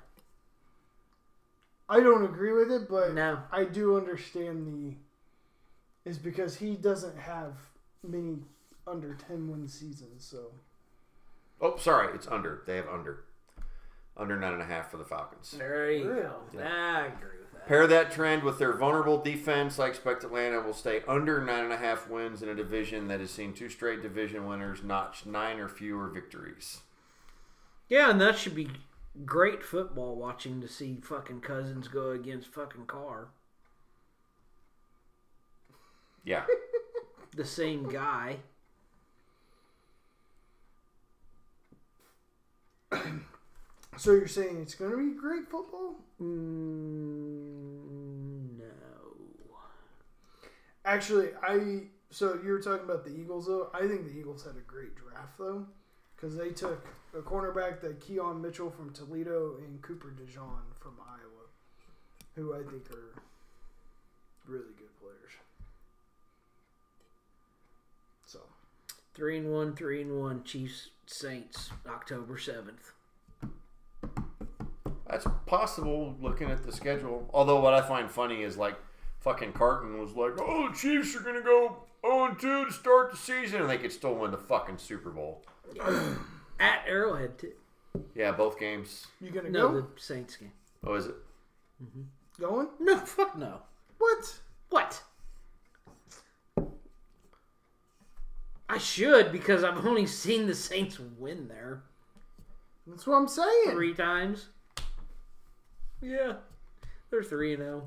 I don't agree with it, but no. I do understand is because he doesn't have many under 10-win seasons, so. Oh, sorry. It's under. They have under. Under 9.5 for the Falcons. There you go. Yeah. I agree with that. Pair that trend with their vulnerable defense. I expect Atlanta will stay under 9.5 wins in a division that has seen 2 straight division winners notch 9 or fewer victories. Yeah, and that should be great football watching to see fucking Cousins go against fucking Carr. Yeah. The same guy. So you're saying it's going to be great football? No. Actually, so you were talking about the Eagles, though. I think the Eagles had a great draft, though, because they took a cornerback, that Keon Mitchell from Toledo, and Cooper DeJean from Iowa, who I think are really good players. So 3-1, Chiefs Saints, October 7th. That's possible looking at the schedule. Although what I find funny is like fucking Carton was like, oh, the Chiefs are going to go 0-2 to start the season, and they could still win the fucking Super Bowl. At Arrowhead, too. Yeah, both games. You going to go? No, the Saints game. Oh, is it? Mm-hmm. Going? No, fuck no. What? I should, because I've only seen the Saints win there. That's what I'm saying. 3 times. Yeah. They're 3-0.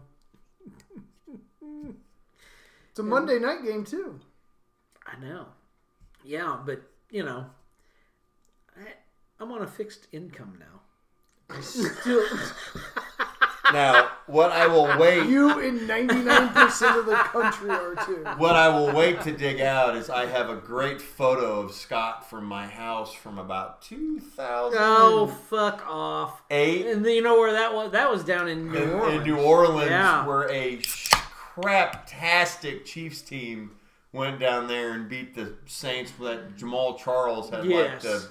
It's a Monday night game, too. I know. Yeah, but, you know, I'm on a fixed income now. Still... Now, what I will wait... You and 99% of the country are, too. What I will wait to dig out is I have a great photo of Scott from my house from about 2000. Oh, fuck off. 8. And you know where that was? That was down in New Orleans. In New Orleans, yeah. Where a crap-tastic Chiefs team went down there and beat the Saints. That Jamal Charles had like the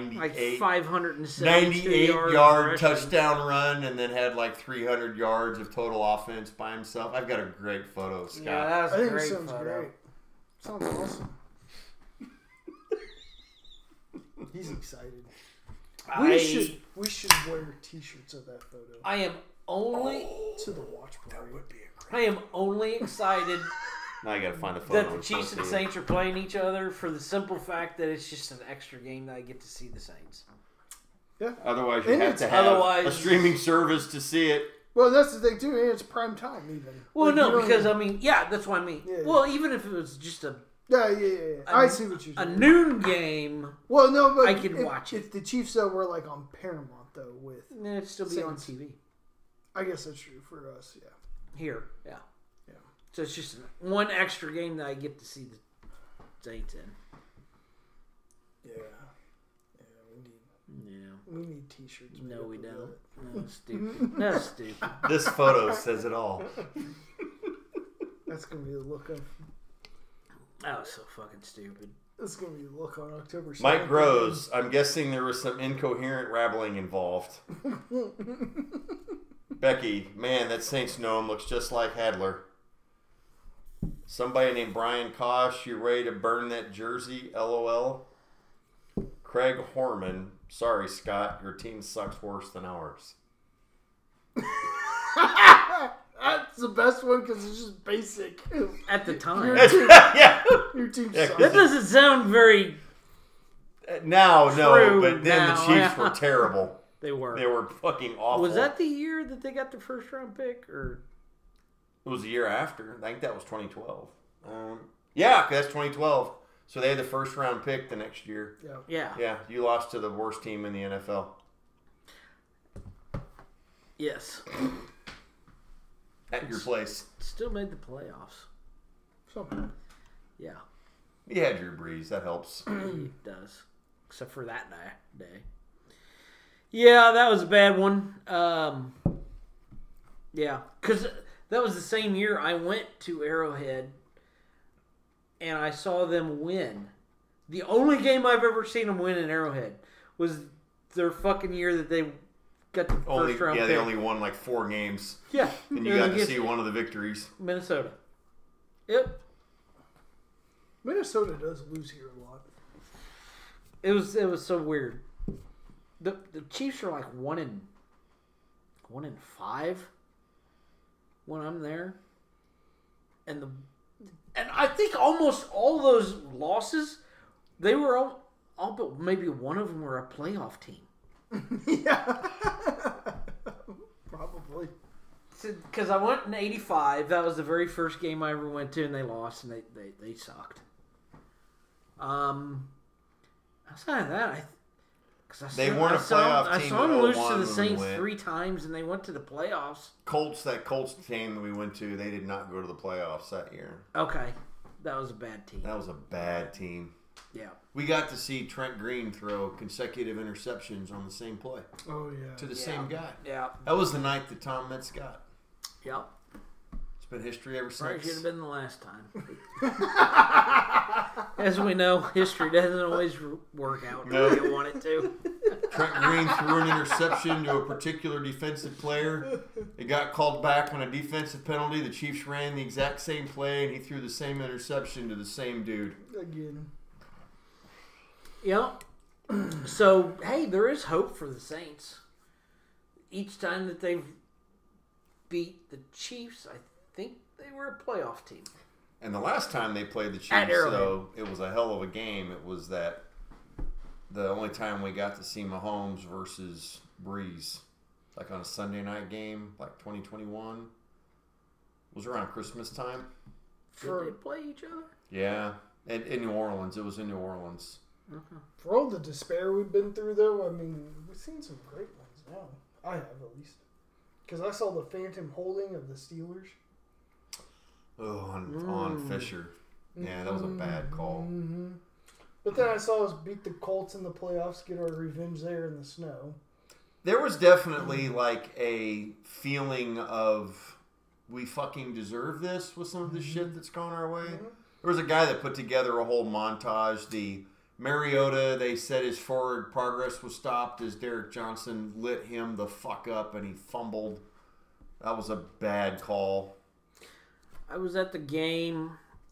98-yard touchdown run, and then had like 300 yards of total offense by himself. I've got a great photo of Scott. Yeah, that was a great sounds photo. Great. Sounds awesome. He's excited. We should wear T-shirts of that photo. I am only to the watch party. That would be a great. I am only excited. Now I gotta find the photo. That the Chiefs and the Saints are playing each other for the simple fact that it's just an extra game that I get to see the Saints. Yeah. Otherwise, you have to have a streaming service to see it. Well, that's the thing too. And it's prime time, even. Well, like, no, because I mean, yeah, that's what I mean. Yeah. Well, even if it was just a Yeah. I see what you're saying. A noon game. Well, no, but I can watch it. If the Chiefs though were like on Paramount though with, it'd still be on TV. I guess that's true for us. Yeah. Here, yeah. So it's just one extra game that I get to see the Saints in. We need T-shirts. No, we don't. No, stupid. No, stupid. This photo says it all. That's gonna be the look of. That was so fucking stupid. That's gonna be the look on October 7th. Mike Rose. I'm guessing there was some incoherent rabbling involved. Becky, man, that Saints gnome looks just like Hadler. Somebody named Brian Kosh, you ready to burn that jersey? LOL. Craig Horman, sorry, Scott, your team sucks worse than ours. That's the best one because it's just basic. At the time. Your team sucks. That doesn't sound very No, true but then the Chiefs were terrible. They were. They were fucking awful. Was that the year that they got their first round pick? Or it was the year after. I think that was 2012. Yeah, that's 2012. So they had the first round pick the next year. Yeah. Yeah, you lost to the worst team in the NFL. Yes. At your place. Still made the playoffs. Something. Yeah. You had Drew Brees. That helps. It does. Except for that day. Yeah, that was a bad one. Yeah. Because that was the same year I went to Arrowhead and I saw them win. The only game I've ever seen them win in Arrowhead was their fucking year that they got the first round pick. They only won like 4 games. Yeah. And you got to see one of the victories. Minnesota. Yep. Minnesota does lose here a lot. It was so weird. The Chiefs are like 1 in 5 when I'm there. And I think almost all those losses, they were all but maybe one of them were a playoff team. Yeah. Probably. Because I went in '85. That was the very first game I ever went to, and they lost, and they sucked. Outside of that, they weren't a playoff team. I saw them lose to the Saints 3 times, and they went to the playoffs. That Colts team that we went to, they did not go to the playoffs that year. Okay. That was a bad team. That was a bad team. Yeah. We got to see Trent Green throw consecutive interceptions on the same play. Oh, yeah. To the same guy. Yeah. That was the night that Tom Metz got. Yep. It's been history ever since. Probably should have been the last time. As we know, history doesn't always work out the way you want it to. Trent Green threw an interception to a particular defensive player. It got called back on a defensive penalty. The Chiefs ran the exact same play, and he threw the same interception to the same dude. Again. Yep. So, hey, there is hope for the Saints. Each time that they've beat the Chiefs, I think they were a playoff team. And the last time they played the Chiefs, though, it was a hell of a game. It was the only time we got to see Mahomes versus Breeze. Like on a Sunday night game, like 2021. It was around Christmas time. Did they play each other? Yeah. And in New Orleans. It was in New Orleans. Uh-huh. For all the despair we've been through, though, I mean, we've seen some great ones now. I have, at least. Because I saw the phantom holding of the Steelers. Oh, on Fisher. Yeah, that was a bad call. Mm-hmm. But then I saw us beat the Colts in the playoffs, get our revenge there in the snow. There was definitely like a feeling of we fucking deserve this with some of the shit that's gone our way. Mm-hmm. There was a guy that put together a whole montage. The Mariota, they said his forward progress was stopped as Derek Johnson lit him the fuck up and he fumbled. That was a bad call. I was at the game.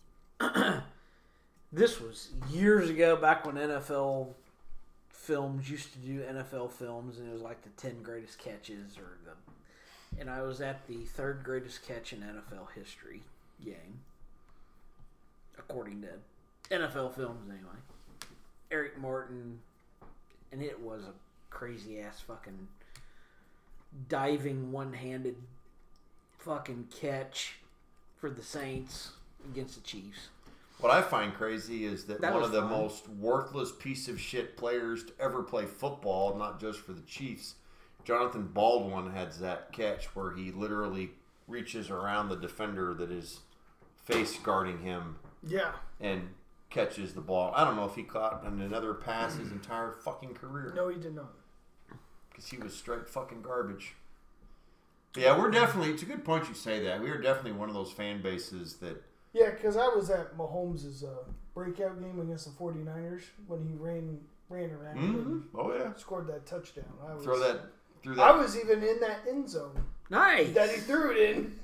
This was years ago, back when NFL films used to do NFL films, and it was like the 10 greatest catches, and I was at the 3rd greatest catch in NFL history game, according to NFL films anyway. Eric Morton, and it was a crazy ass fucking diving one-handed fucking catch for the Saints against the Chiefs. What I find crazy is that one of the most worthless piece of shit players to ever play football, not just for the Chiefs, Jonathan Baldwin had that catch where he literally reaches around the defender that is face guarding him. Yeah. And catches the ball. I don't know if he caught another pass his entire fucking career. No, he did not. Because he was straight fucking garbage. Yeah, we're definitely, it's a good point you say that. We are definitely one of those fan bases that... Yeah, because I was at Mahomes' breakout game against the 49ers when he ran around and scored that touchdown. I was even in that end zone. Nice. That he threw it in.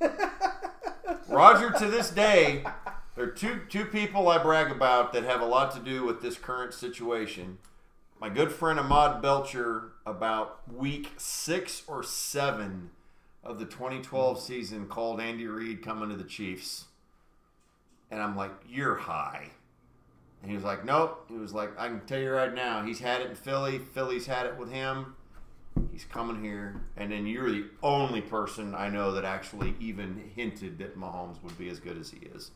Roger, to this day, there are two people I brag about that have a lot to do with this current situation. My good friend Ahmad Belcher, about week 6 or 7 of the 2012 season, called Andy Reid coming to the Chiefs. And I'm like, you're high. And he was like, nope. He was like, I can tell you right now, he's had it in Philly. Philly's had it with him. He's coming here. And then you're the only person I know that actually even hinted that Mahomes would be as good as he is.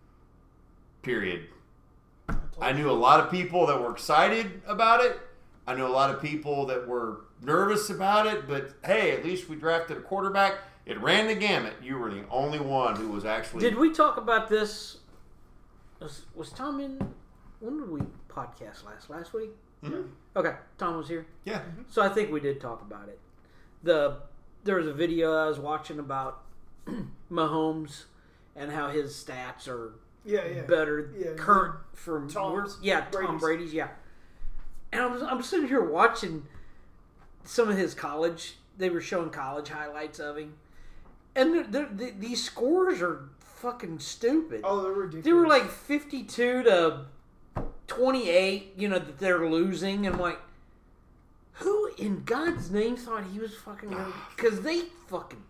Period. I knew a lot of people that were excited about it. I knew a lot of people that were nervous about it. But, hey, at least we drafted a quarterback. It ran the gamut. You were the only one who was actually... Did we talk about this? Was Tom in... When did we podcast last week? Mm-hmm. Okay, Tom was here. Yeah. Mm-hmm. So I think we did talk about it. There was a video I was watching about Mahomes and how his stats are better current from Tom Brady's. Yeah, and I'm sitting here watching some of his college. They were showing college highlights of him, and these scores are fucking stupid. Oh, they're ridiculous. They were like 52 to 28, that they're losing. And I'm like, who in God's name thought he was fucking going? Because they fucking...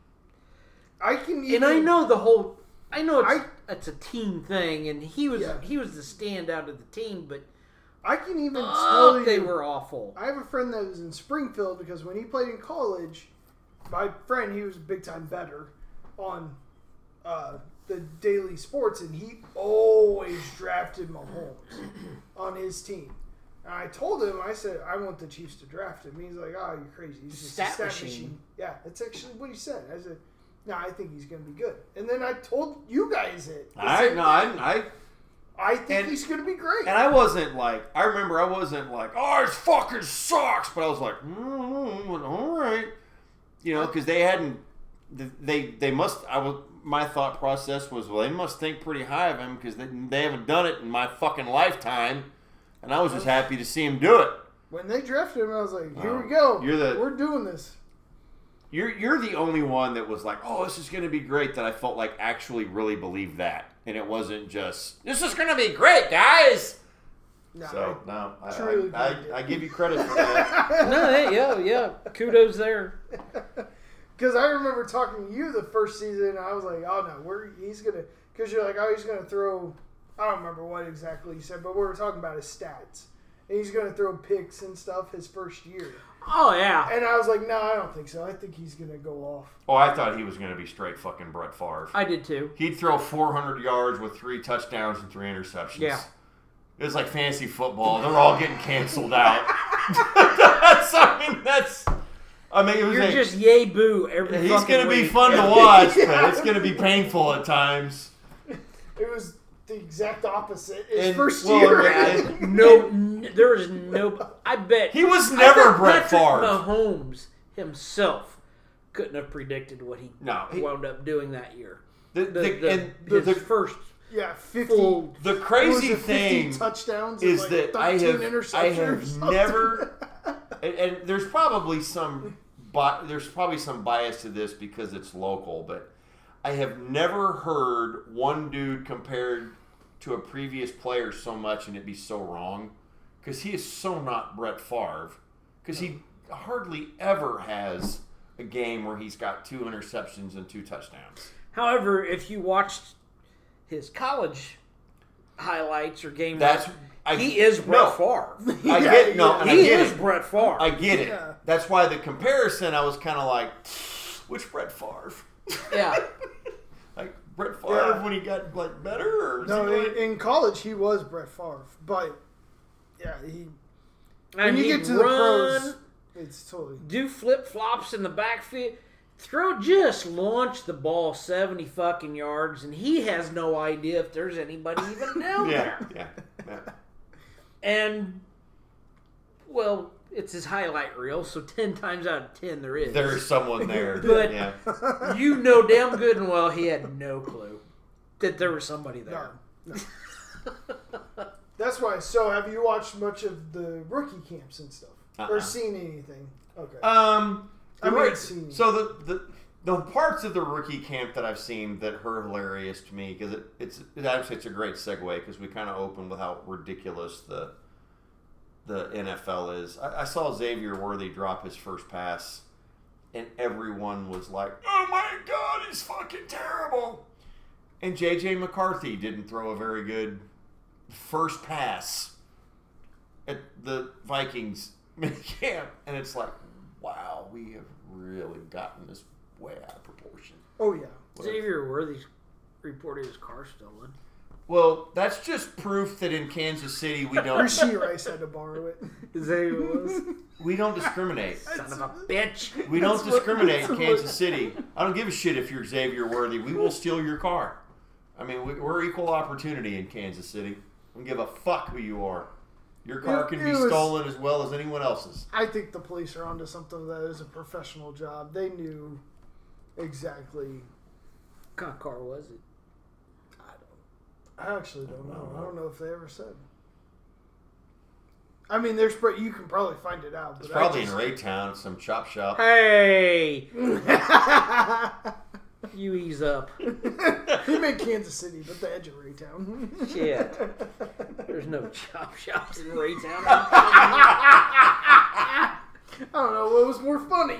And I know it's a team thing, and he was the standout of the team, but I can even tell you... they were awful. I have a friend that was in Springfield, because when he played in college, my friend, he was a big-time bettor on... the daily sports, and he always drafted Mahomes on his team. And I told him, I said, I want the Chiefs to draft him. He's like, oh, you're crazy. He's just a stat machine. Yeah, that's actually what he said. I said, no, I think he's going to be good. And then I told you guys it. I think he's going to be great. And I wasn't like, oh, it fucking sucks. But I was like, all right. Because they hadn't, my thought process was, well, they must think pretty high of him because they haven't done it in my fucking lifetime, and I was just happy to see him do it. When they drafted him, I was like, here we go. We're doing this. You're the only one that was like, oh, this is going to be great, that I felt like actually really believed that. And it wasn't just, this is going to be great, guys. No, I give you credit for that. No, kudos there. Because I remember talking to you the first season, and I was like, oh, no, he's going to... Because you're like, oh, he's going to throw... I don't remember what exactly you said, but we were talking about his stats. And he's going to throw picks and stuff his first year. Oh, yeah. And I was like, no, I don't think so. I think he's going to go off. Oh, I thought he was going to be straight fucking Brett Favre. I did, too. He'd throw 400 yards with 3 touchdowns and 3 interceptions. Yeah. It was like fantasy football. They're all getting canceled out. You're just yay boo every fucking week. He's going to be fun to watch, but it's going to be painful at times. It was the exact opposite. His first year. There was no... I bet... He was never Brett Favre. Mahomes himself couldn't have predicted what he wound up doing that year. The first... Yeah, 50. The crazy thing touchdowns is like that I have never... And there's probably some bias to this because it's local, but I have never heard one dude compared to a previous player so much and it be so wrong, because he is so not Brett Favre, because he hardly ever has a game where he's got 2 interceptions and 2 touchdowns. However, if you watched his college highlights or game, he is Brett Favre. I get it. Brett Favre. I get it. Yeah. That's why the comparison, I was kind of like, which Brett Favre? Yeah. Like Brett Favre when he got better? Or no, in college he was Brett Favre, but when you get to the pros, it's totally do flip flops in the backfield. Just launch the ball 70 fucking yards, and he has no idea if there's anybody even down there. Yeah. And, well, it's his highlight reel, so 10 times out of 10 there is. There's someone there. But you know damn good and well he had no clue that there was somebody there. No. That's why. So have you watched much of the rookie camps and stuff? Or seen anything? Okay. So the parts of the rookie camp that I've seen that are hilarious to me, because it's a great segue, because we kind of open with how ridiculous the NFL is. I saw Xavier Worthy drop his first pass, and everyone was like, "Oh my God, he's fucking terrible!" And J.J. McCarthy didn't throw a very good first pass at the Vikings camp, and it's like, wow, we have really gotten this way out of proportion. Oh, yeah. Xavier Worthy's reported his car stolen. Well, that's just proof that in Kansas City we don't... Rasheed Rice had to borrow it. Xavier was. We don't discriminate. Son of a bitch. We don't discriminate in Kansas City. I don't give a shit if you're Xavier Worthy. We will steal your car. I mean, we're equal opportunity in Kansas City. We don't give a fuck who you are. Your car can be stolen as well as anyone else's. I think the police are onto something. That is a professional job. They knew exactly. What kind of car was it? I actually don't know. I don't know if they ever said. I mean, you can probably find it out. But it's probably in Raytown, some chop shop. Hey! You ease up. He meant Kansas City, but the edge of Raytown. Shit. There's no chop shops in Raytown. I don't know what was more funny.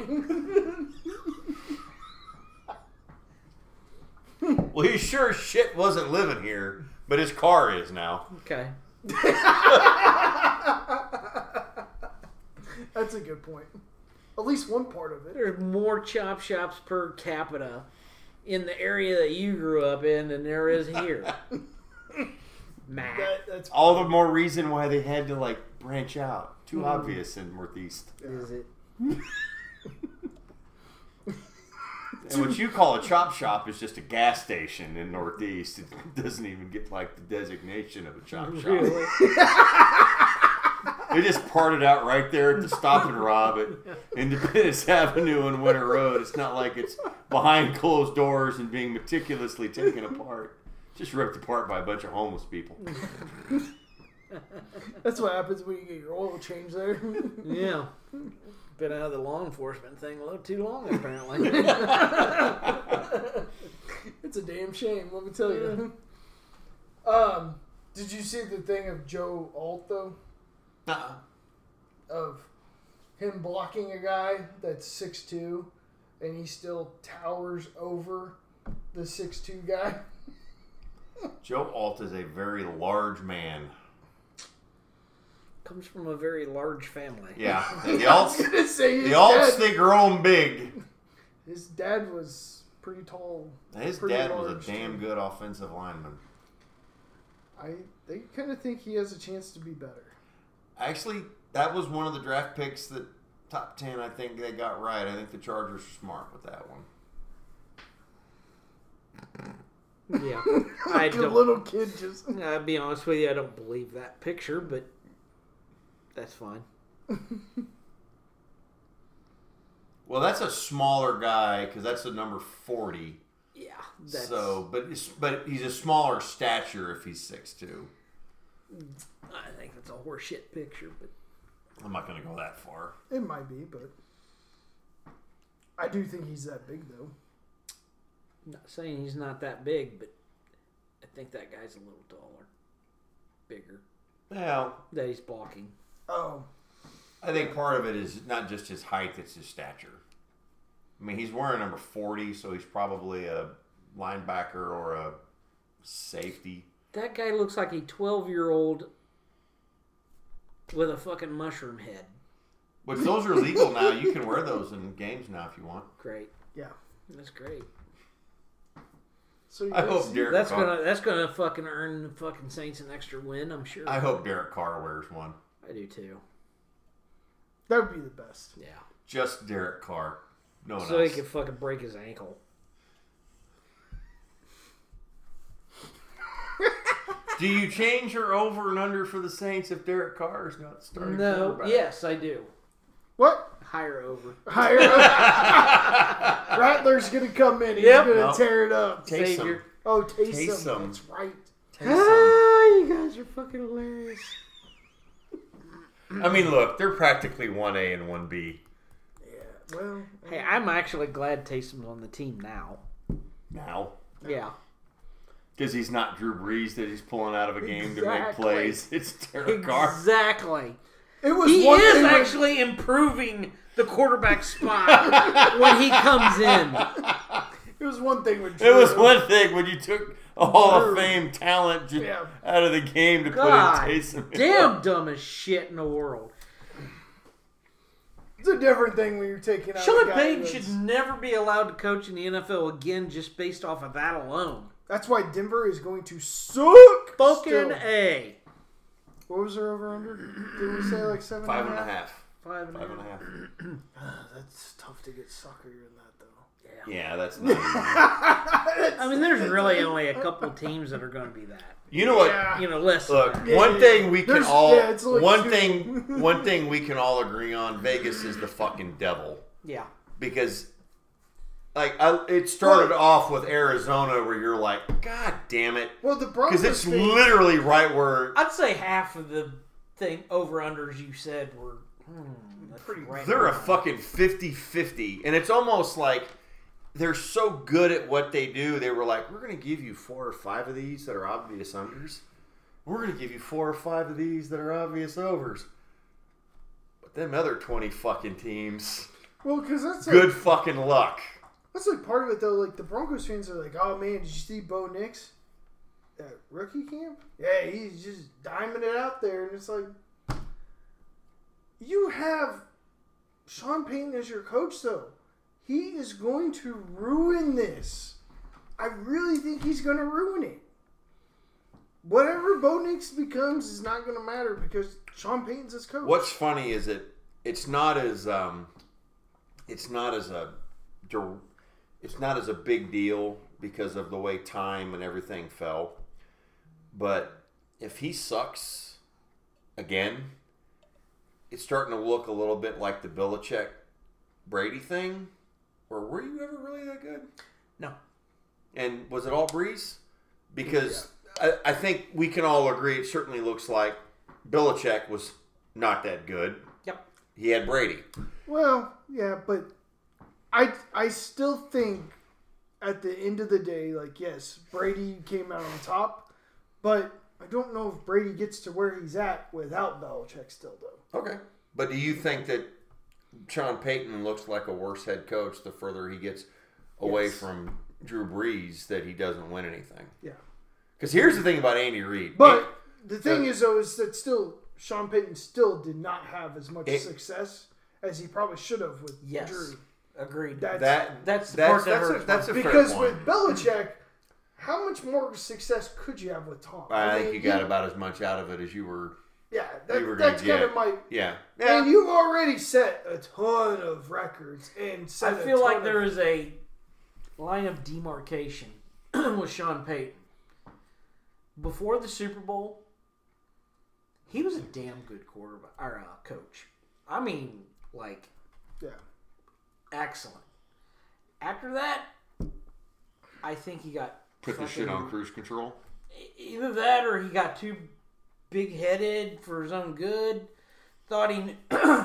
Well, he sure as shit wasn't living here, but his car is now. Okay. That's a good point. At least one part of it. There's more chop shops per capita in the area that you grew up in than there is here. Matt. That's all the more reason why they had to branch out. Too obvious in Northeast. Is it? And what you call a chop shop is just a gas station in Northeast. It doesn't even get the designation of a chop shop. Really? They just parted out right there at the Stop and Rob at Independence Avenue and Winter Road. It's not like it's behind closed doors and being meticulously taken apart. Just ripped apart by a bunch of homeless people. That's what happens when you get your oil change there. Yeah. Been out of the law enforcement thing a little too long, apparently. It's a damn shame, let me tell you. Did you see the thing of Joe Alt, though? Uh-uh. Of him blocking a guy that's 6'2", and he still towers over the 6'2" guy? Joe Alt is a very large man. Comes from a very large family. Yeah. And the Alts they grow big. His dad was pretty tall. His dad was a damn good offensive lineman. They kind of think he has a chance to be better. Actually, that was one of the draft picks that top 10 I think they got right. I think the Chargers were smart with that one. Yeah. Like a little kid just... I'll be honest with you, I don't believe that picture, but that's fine. Well, that's a smaller guy because that's the number 40. Yeah. So, but he's a smaller stature if he's 6'2". I think that's a horseshit picture, but I'm not going to go that far. It might be, but I do think he's that big, though. I'm not saying he's not that big, but I think that guy's a little taller, bigger. Well, that he's blocking. Oh, I think part of it is not just his height; it's his stature. I mean, he's wearing number 40, so he's probably a linebacker or a safety. That guy looks like a 12-year-old with a fucking mushroom head. But those are legal now. You can wear those in games now if you want. Great. Yeah. That's great. So I hope Derek that's gonna fucking earn the fucking Saints an extra win, I'm sure. I hope Derek Carr wears one. I do too. That would be the best. Yeah. Just Derek Carr. No one so else. he could fucking break his ankle. Do you change your over and under for the Saints if Derek Carr is not starting? No. Yes, I do. What? Higher over. Higher over. Rattler's going to come in. He's going to tear it up. Taysom. Oh, Taysom. That's right. You guys are fucking hilarious. I mean, look, they're practically 1A and 1B. Yeah, well. Hey, I'm actually glad Taysom's on the team now. Now? Yeah. Because he's not Drew Brees that he's pulling out of a game to make plays. It's Derek Carr. Exactly. He is actually improving the quarterback spot when he comes in. It was one thing when Drew. It was one thing when you took a Hall of Fame talent out of the game to put in Taysom. Damn dumbest shit in the world. It's a different thing when you're taking out Sean Payton should never be allowed to coach in the NFL again just based off of that alone. That's why Denver is going to suck. Fucking A. What was their over-under? Did we say like 7.5? 5.5. 5.5. That's tough to get suckerier than that, though. Yeah, that's not easy. I mean, there's really only a couple teams that are going to be that. You know what? Yeah. You know, less. Look, one thing we can all like one thing we can all agree on: Vegas is the fucking devil. Yeah. Because, like, it started off with Arizona, where you're like, God damn it! Well, the Broncos, because it's literally right where I'd say half of the over-unders you said were pretty. Right. They're a fucking 50-50, and it's almost like they're so good at what they do. They were like, we're going to give you 4 or 5 of these that are obvious unders. We're going to give you 4 or 5 of these that are obvious overs. But them other 20 fucking teams, well, because that's good fucking luck. That's like part of it though. Like the Broncos fans are like, oh man, did you see Bo Nix at rookie camp? Yeah, he's just diming it out there, and it's like, you have Sean Payton as your coach though. He is going to ruin this. I really think he's going to ruin it. Whatever Bo Nix becomes is not going to matter because Sean Payton's his coach. What's funny is it's not as a big deal because of the way time and everything fell. But if he sucks again, it's starting to look a little bit like the Belichick Brady thing. Or were you ever really that good? No. And was it all Breeze? Because I think we can all agree it certainly looks like Belichick was not that good. Yep. He had Brady. Well, yeah, but I still think at the end of the day, like, yes, Brady came out on top, but I don't know if Brady gets to where he's at without Belichick still, though. Okay. But do you think that Sean Payton looks like a worse head coach the further he gets away from Drew Brees, that he doesn't win anything? Yeah. Because here's the thing about Andy Reid. But the thing is, though, is that still Sean Payton still did not have as much success as he probably should have with Drew. Agreed. That's a fair because point. with Belichick, how much more success could you have with Tom? I think you got about as much out of it as you were. Yeah, that's kind of my... Yeah. And you've already set a ton of records. I feel like there is a line of demarcation with Sean Payton. Before the Super Bowl, he was a damn good quarterback or coach. I mean, like, excellent. After that, I think he got put the shit on cruise control. Either that, or he got too big-headed for his own good. Thought he,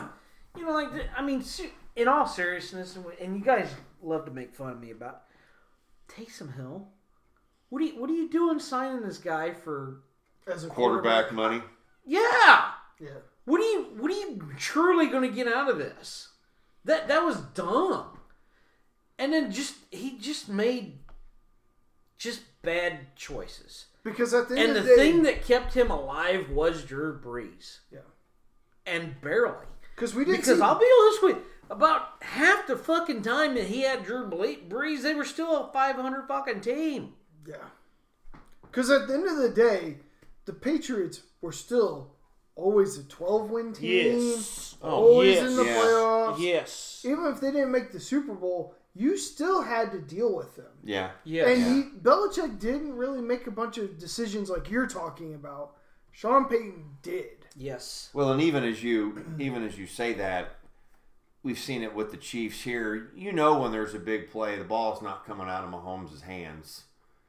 in all seriousness, and you guys love to make fun of me about Taysom Hill. What are you doing signing this guy for as a quarterback money? Yeah. Yeah. What are you truly going to get out of this? That was dumb. And then he just made bad choices. Because at the end of the day, thing that kept him alive was Drew Brees. Yeah. And barely. Because I'll be honest with you, about half the fucking time that he had Drew Brees, they were still a 500 fucking team. Yeah. Because at the end of the day, the Patriots were still always a 12-win team. Yes. Always in the playoffs. Yes. Even if they didn't make the Super Bowl, you still had to deal with them. Yeah. And Belichick didn't really make a bunch of decisions like you're talking about. Sean Payton did. Yes. Well, and even as you say that, we've seen it with the Chiefs here. You know when there's a big play, the ball's not coming out of Mahomes' hands.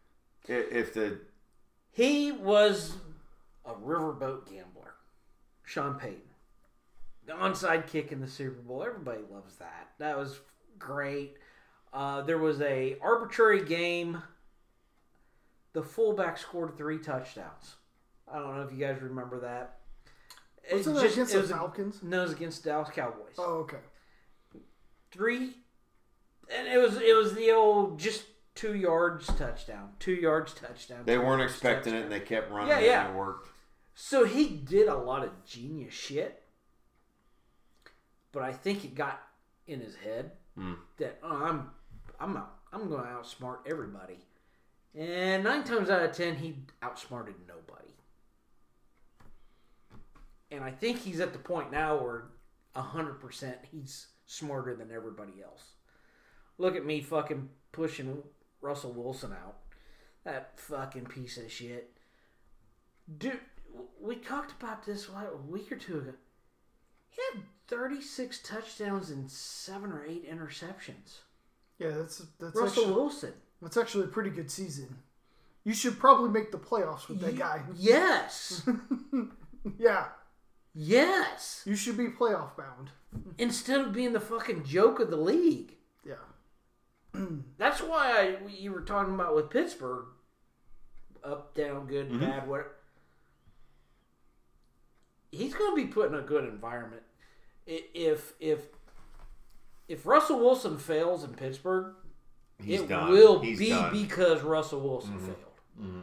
He was a riverboat gambler, Sean Payton. The onside kick in the Super Bowl, everybody loves that. That was great. There was a arbitrary game. The fullback scored 3 touchdowns. I don't know if you guys remember that. Wasn't that against the Falcons? No, it was against Dallas Cowboys. Oh, okay. 3, and it was the old just 2 yards touchdown. 2 yards touchdown. They weren't expecting it, and they kept running and it worked. So he did a lot of genius shit, but I think it got in his head that I'm going to outsmart everybody, and 9 times out of 10 he outsmarted nobody. And I think he's at the point now where 100% he's smarter than everybody else. Look at me fucking pushing Russell Wilson out. That fucking piece of shit. Dude, we talked about this a week or 2 ago. He had 36 touchdowns and 7 or 8 interceptions. Yeah, that's Russell Wilson. That's actually a pretty good season. You should probably make the playoffs with that guy. Yes. Yeah. Yes. You should be playoff bound. Instead of being the fucking joke of the league. Yeah. That's why you were talking about with Pittsburgh. Up, down, good, bad, whatever. He's going to be put in a good environment. If Russell Wilson fails in Pittsburgh, it will be because Russell Wilson failed. Mm-hmm.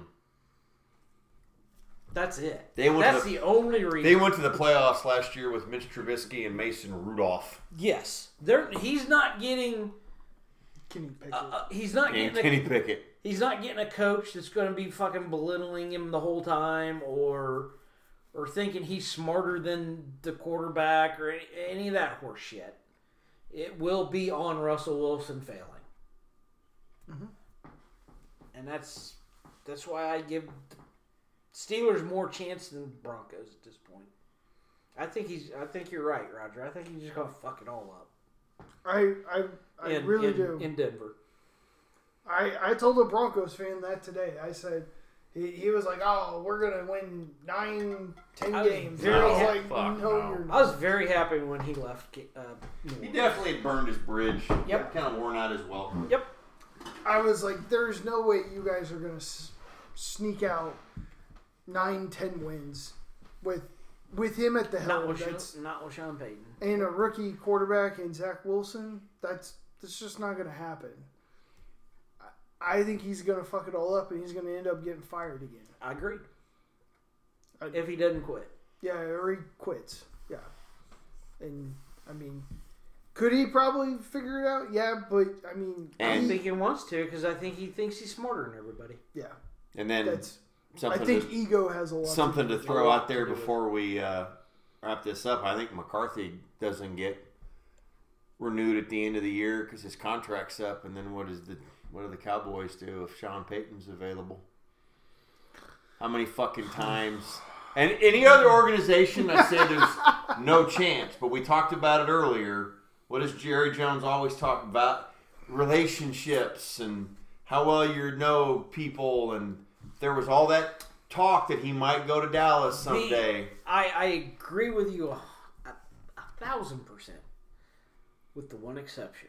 That's it. That's the only reason. They went to the playoffs last year with Mitch Trubisky and Mason Rudolph. Yes. He's not getting... Kenny Pickett. He's not getting Kenny Pickett. He's not getting a coach that's going to be fucking belittling him the whole time or thinking he's smarter than the quarterback or any of that horse shit. It will be on Russell Wilson failing. Mm-hmm. And that's why I give Steelers more chance than Broncos at this point. I think you're right, Roger. I think he's just going to fuck it all up. I really do. In Denver. I told a Broncos fan that today. I said, he was like, oh, we're going to win 9-10 games. I was very happy when he left. He definitely burned his bridge. Yep. Kind of worn out his welcome. Yep. I was like, there's no way you guys are going to sneak out 9-10 wins with him at the helm. Not with Sean Payton. And a rookie quarterback in Zach Wilson. That's just not going to happen. I think he's going to fuck it all up and he's going to end up getting fired again. I agree. If he doesn't quit. Yeah, or he quits. Yeah. And, I mean, could he probably figure it out? Yeah, but, I mean... I think he wants to because I think he thinks he's smarter than everybody. Yeah. And then... I think ego has a lot. Something to throw out there before we wrap this up. I think McCarthy doesn't get renewed at the end of the year because his contract's up. And then what do the Cowboys do if Sean Payton's available? How many fucking times? And any other organization, I said there's no chance. But we talked about it earlier. What does Jerry Jones always talk about? Relationships and how well you know people and. There was all that talk that he might go to Dallas someday. I agree with you 1,000%, with the one exception.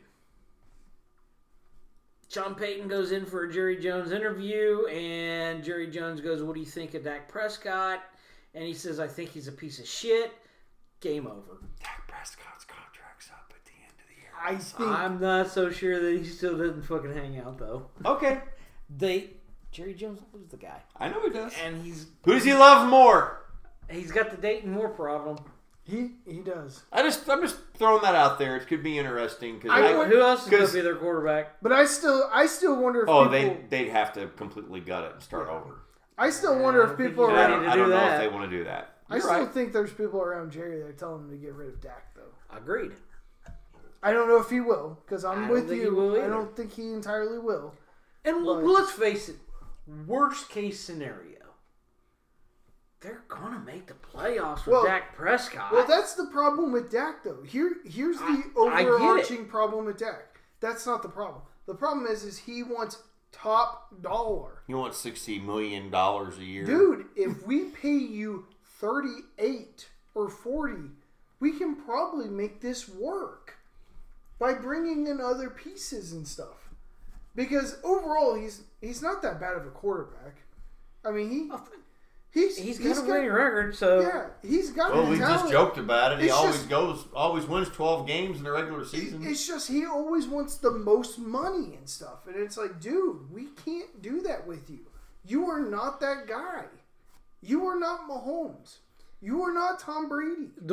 Sean Payton goes in for a Jerry Jones interview, and Jerry Jones goes, "What do you think of Dak Prescott?" And he says, "I think he's a piece of shit." Game over. Dak Prescott's contract's up at the end of the year. I'm not so sure that he still doesn't fucking hang out though. Okay. Jerry Jones loves the guy. I know he does. And who does he love more? He's got the Dayton Moore problem. He does. I'm just throwing that out there. It could be interesting. Who else is going to be their quarterback? But I still wonder if they'd have to completely gut it and start over. I still wonder if people are ready to do that. I don't know if they want to do that. I still think there's people around Jerry that are telling him to get rid of Dak, though. Agreed. I don't know if he will, because I'm with you. I don't think he entirely will. And let's face it, worst case scenario, they're going to make the playoffs with Dak Prescott. Well, that's the problem with Dak, though. Here's the overarching problem with Dak. That's not the problem. The problem is he wants top dollar. He wants $60 million a year. Dude, if we pay you 38 or 40, we can probably make this work by bringing in other pieces and stuff. Because overall, he's not that bad of a quarterback. I mean, he's got a winning record, so yeah, he's got. Well, we just joked about it. He always wins 12 games in the regular season. It's just he always wants the most money and stuff, and it's like, dude, we can't do that with you. You are not that guy. You are not Mahomes. You are not Tom Brady. The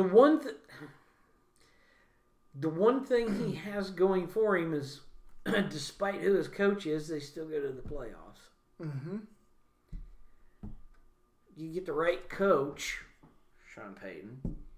one thing he has going for him is, despite who his coach is, they still go to the playoffs. Mm-hmm. You get the right coach, Sean Payton.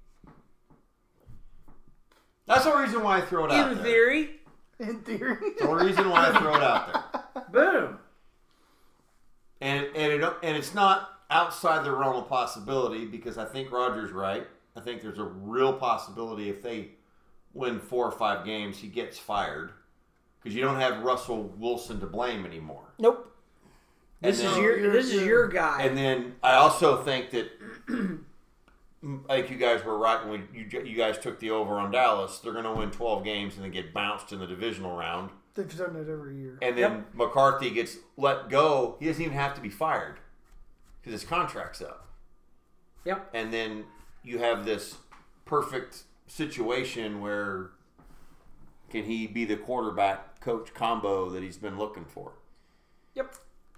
That's the reason why I throw it out there. In theory. That's the reason why I throw it out there. Boom. And it's not outside the realm of possibility, because I think Roger's right. I think there's a real possibility if they win 4 or 5 games, he gets fired, because you don't have Russell Wilson to blame anymore. Nope. This is your guy. And then I also think that, like you guys were right when you guys took the over on Dallas. They're going to win 12 games and then get bounced in the divisional round. They've done it every year. And then McCarthy gets let go. He doesn't even have to be fired because his contract's up. Yep. And then you have this perfect situation where can he be the quarterback coach combo that he's been looking for? Yep.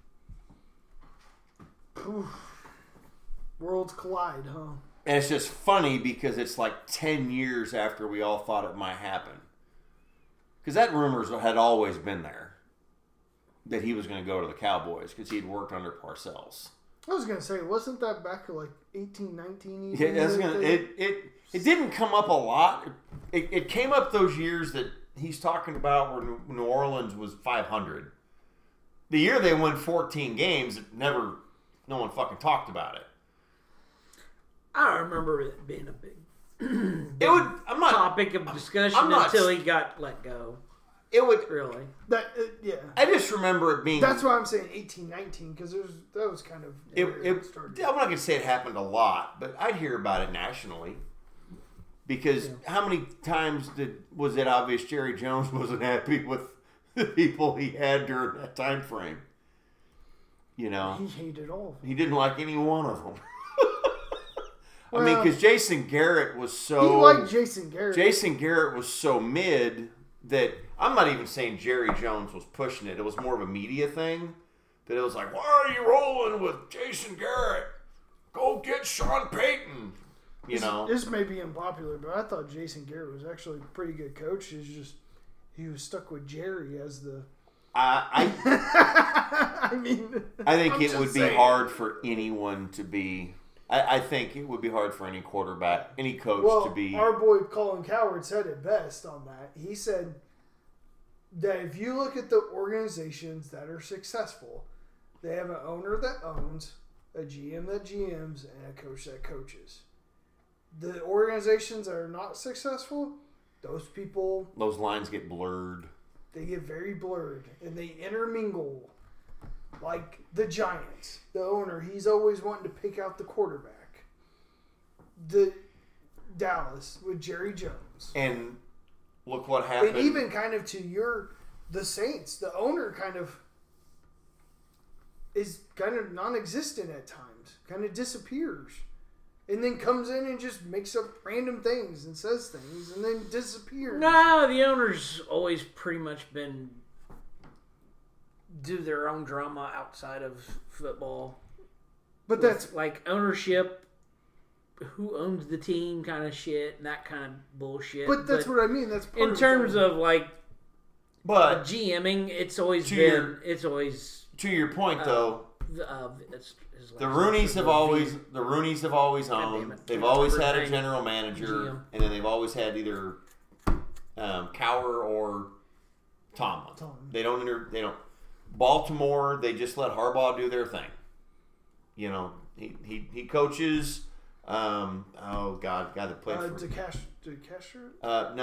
Oof. Worlds collide, huh? And it's just funny because it's like 10 years after we all thought it might happen. Because that rumors had always been there that he was going to go to the Cowboys because he had worked under Parcells. I was going to say, wasn't that back in like 18, 19? It didn't come up a lot. It came up those years that he's talking about where New Orleans was 500. The year they won 14 games, no one fucking talked about it. I don't remember it being a big topic of discussion until he got let go. It would really. Yeah. I just remember it being. That's why I'm saying 18, 19 because that was kind of. I'm not gonna say it happened a lot, but I'd hear about it nationally. Because how many times was it obvious Jerry Jones wasn't happy with the people he had during that time frame? You know, he hated all of them. He didn't like any one of them. I mean, because Jason Garrett was so. He liked Jason Garrett. Jason Garrett was so mid that I'm not even saying Jerry Jones was pushing it. It was more of a media thing. That it was like, why are you rolling with Jason Garrett? Go get Sean Payton. You know, this may be unpopular, but I thought Jason Garrett was actually a pretty good coach. He was stuck with Jerry as the. I mean, I think it would be hard for anyone to be. I think it would be hard for any quarterback, any coach to be. Our boy Colin Cowherd said it best on that. He said that if you look at the organizations that are successful, they have an owner that owns, a GM that GMs, and a coach that coaches. The organizations that are not successful, those lines get blurred. They get very blurred, and they intermingle. Like the Giants, the owner, he's always wanting to pick out the quarterback. The Dallas with Jerry Jones. And look what happened. And even kind of the Saints, the owner kind of is kind of non-existent at times, kind of disappears. And then comes in and just makes up random things and says things and then disappears. No, the owner's always pretty much been do their own drama outside of football. But that's like ownership who owns the team kind of shit and that kind of bullshit. But that's what I mean. That's part in terms of like, but GMing, it's always been. It's always to your point though. The Rooneys have always owned. They've always had a general manager, and then they've always had either Cowher or Tomlin. They don't. Baltimore, they just let Harbaugh do their thing. You know, he coaches. Guy that played for DeCastro?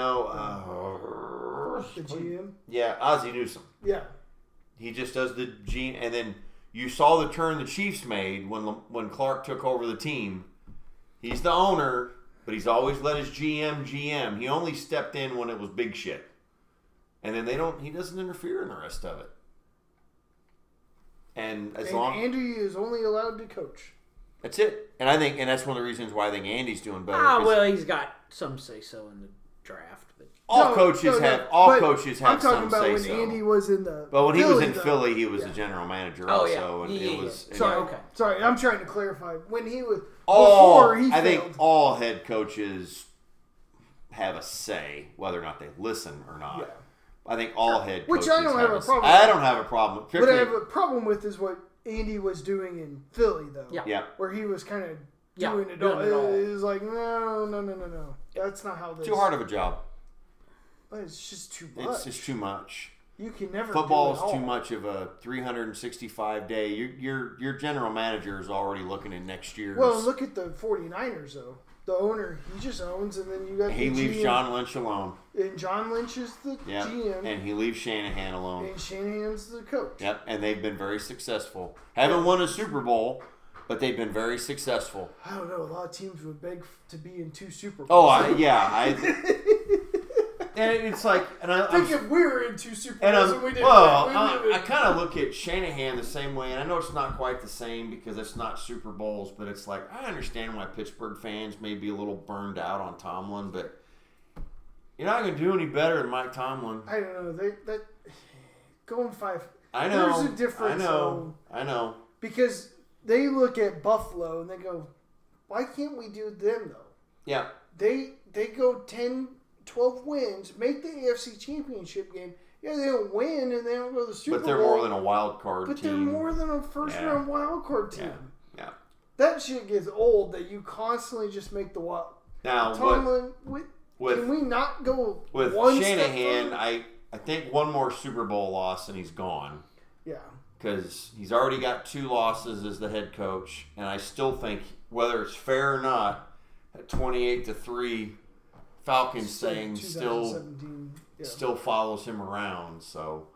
No. The GM? Yeah, Ozzie Newsome. Yeah. He just does the GM, and then you saw the turn the Chiefs made when Clark took over the team. He's the owner, but he's always let his GM. He only stepped in when it was big shit. And then he doesn't interfere in the rest of it. And Andy is only allowed to coach. That's it. And that's one of the reasons why I think Andy's doing better. Well, he's got some say so in the draft. But All coaches have some say so. I'm talking about when Andy was in the. But when he was in Philly, he was the general manager also, and it was. Sorry, I'm trying to clarify. When he was I think all head coaches have a say, whether or not they listen or not. Yeah. I think all head coaches. Which I don't have a problem. I don't have a problem. What I have a problem with is what Andy was doing in Philly, though. Yeah. Where he was kind of doing it all. It was like, no. That's not how this. Too hard of a job. But it's just too much. It's just too much. You can never. Football is too much of a 365-day. Your general manager is already looking at next year's. Well, look at the 49ers, though. The owner, he just owns, and then you got he leaves John Lynch alone. And John Lynch is the GM. And he leaves Shanahan alone. And Shanahan's the coach. Yep, and they've been very successful. Haven't won a Super Bowl, but they've been very successful. I don't know. A lot of teams would beg to be in 2 Super Bowls. And it's like, if we were in 2 Super Bowls and we didn't. I kind of look at Shanahan the same way, and I know it's not quite the same because it's not Super Bowls, but it's like I understand why Pittsburgh fans may be a little burned out on Tomlin, but you're not going to do any better than Mike Tomlin. I don't know. That going 5. I know. There's a difference. I know. Because they look at Buffalo and they go, "Why can't we do them though?" Yeah. They go 10-12 wins, make the AFC Championship game. Yeah, they don't win and they don't go to the Super Bowl. But they're more than a wild card team. But they're more than a first-round wild card team. Yeah. That shit gets old that you constantly just make the wild. Now, Tomlin, can we not go with one Shanahan, step I think one more Super Bowl loss and he's gone. Yeah. Because he's already got 2 losses as the head coach. And I still think, whether it's fair or not, at 28-3... Falcons saying still follows him around, so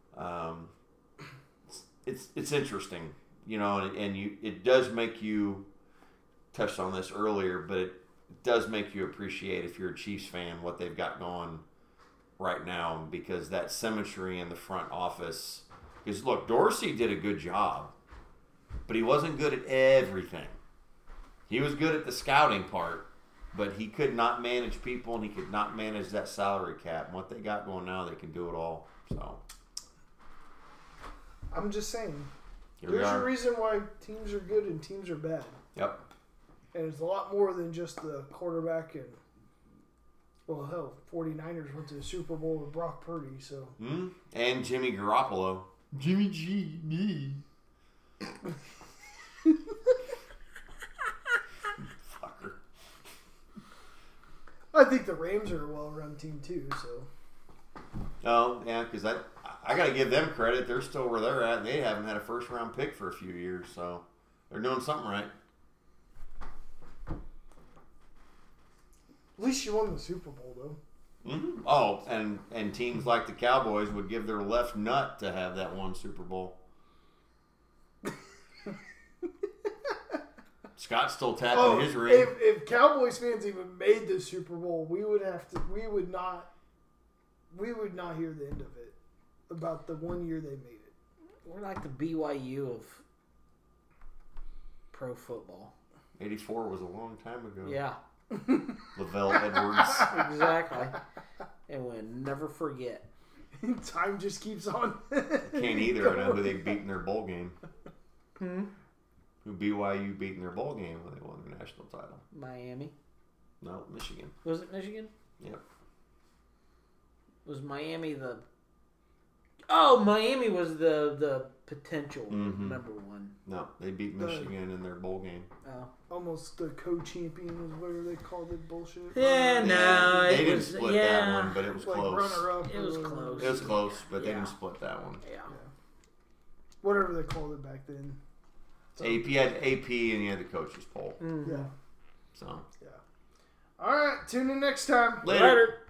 it's interesting, you know, and it does make you touched on this earlier, but it does make you appreciate, if you're a Chiefs fan, what they've got going right now, because that symmetry in the front office. Because look, Dorsey did a good job, but he wasn't good at everything. He was good at the scouting part. But he could not manage people, and he could not manage that salary cap. And what they got going now, they can do it all. So, I'm just saying, there's a reason why teams are good and teams are bad. Yep. And it's a lot more than just the quarterback and, 49ers went to the Super Bowl with Brock Purdy, so. And Jimmy Garoppolo. Jimmy G. Me. I think the Rams are a well-run team too. So. Oh yeah, because I got to give them credit. They're still where they're at. And they haven't had a first-round pick for a few years, so they're doing something right. At least you won the Super Bowl, though. Mm-hmm. Oh, and teams like the Cowboys would give their left nut to have that one Super Bowl. Scott's still tapping his ring. If Cowboys fans even made the Super Bowl, we would not hear the end of it about the 1 year they made it. We're like the BYU of pro football. 84 was a long time ago. Yeah. Lavelle Edwards. Exactly. And we'll never forget. Time just keeps on. Can't either. I know who they beat in their bowl game. Who BYU beat in their bowl game when they won the national title? Miami. No, Michigan. Was it Michigan? Yep. Was Miami the... Oh, Miami was the potential number one. No, they beat Michigan in their bowl game. Oh. Almost the co-champion is whatever they called it. Bullshit. Yeah, no. They didn't split that one, but it was like close. Runner-up. It was close. It was close, but they didn't split that one. Yeah. Whatever they called it back then. So, AP had AP and you had the coaches poll. Yeah. So. Yeah. All right. Tune in next time. Later.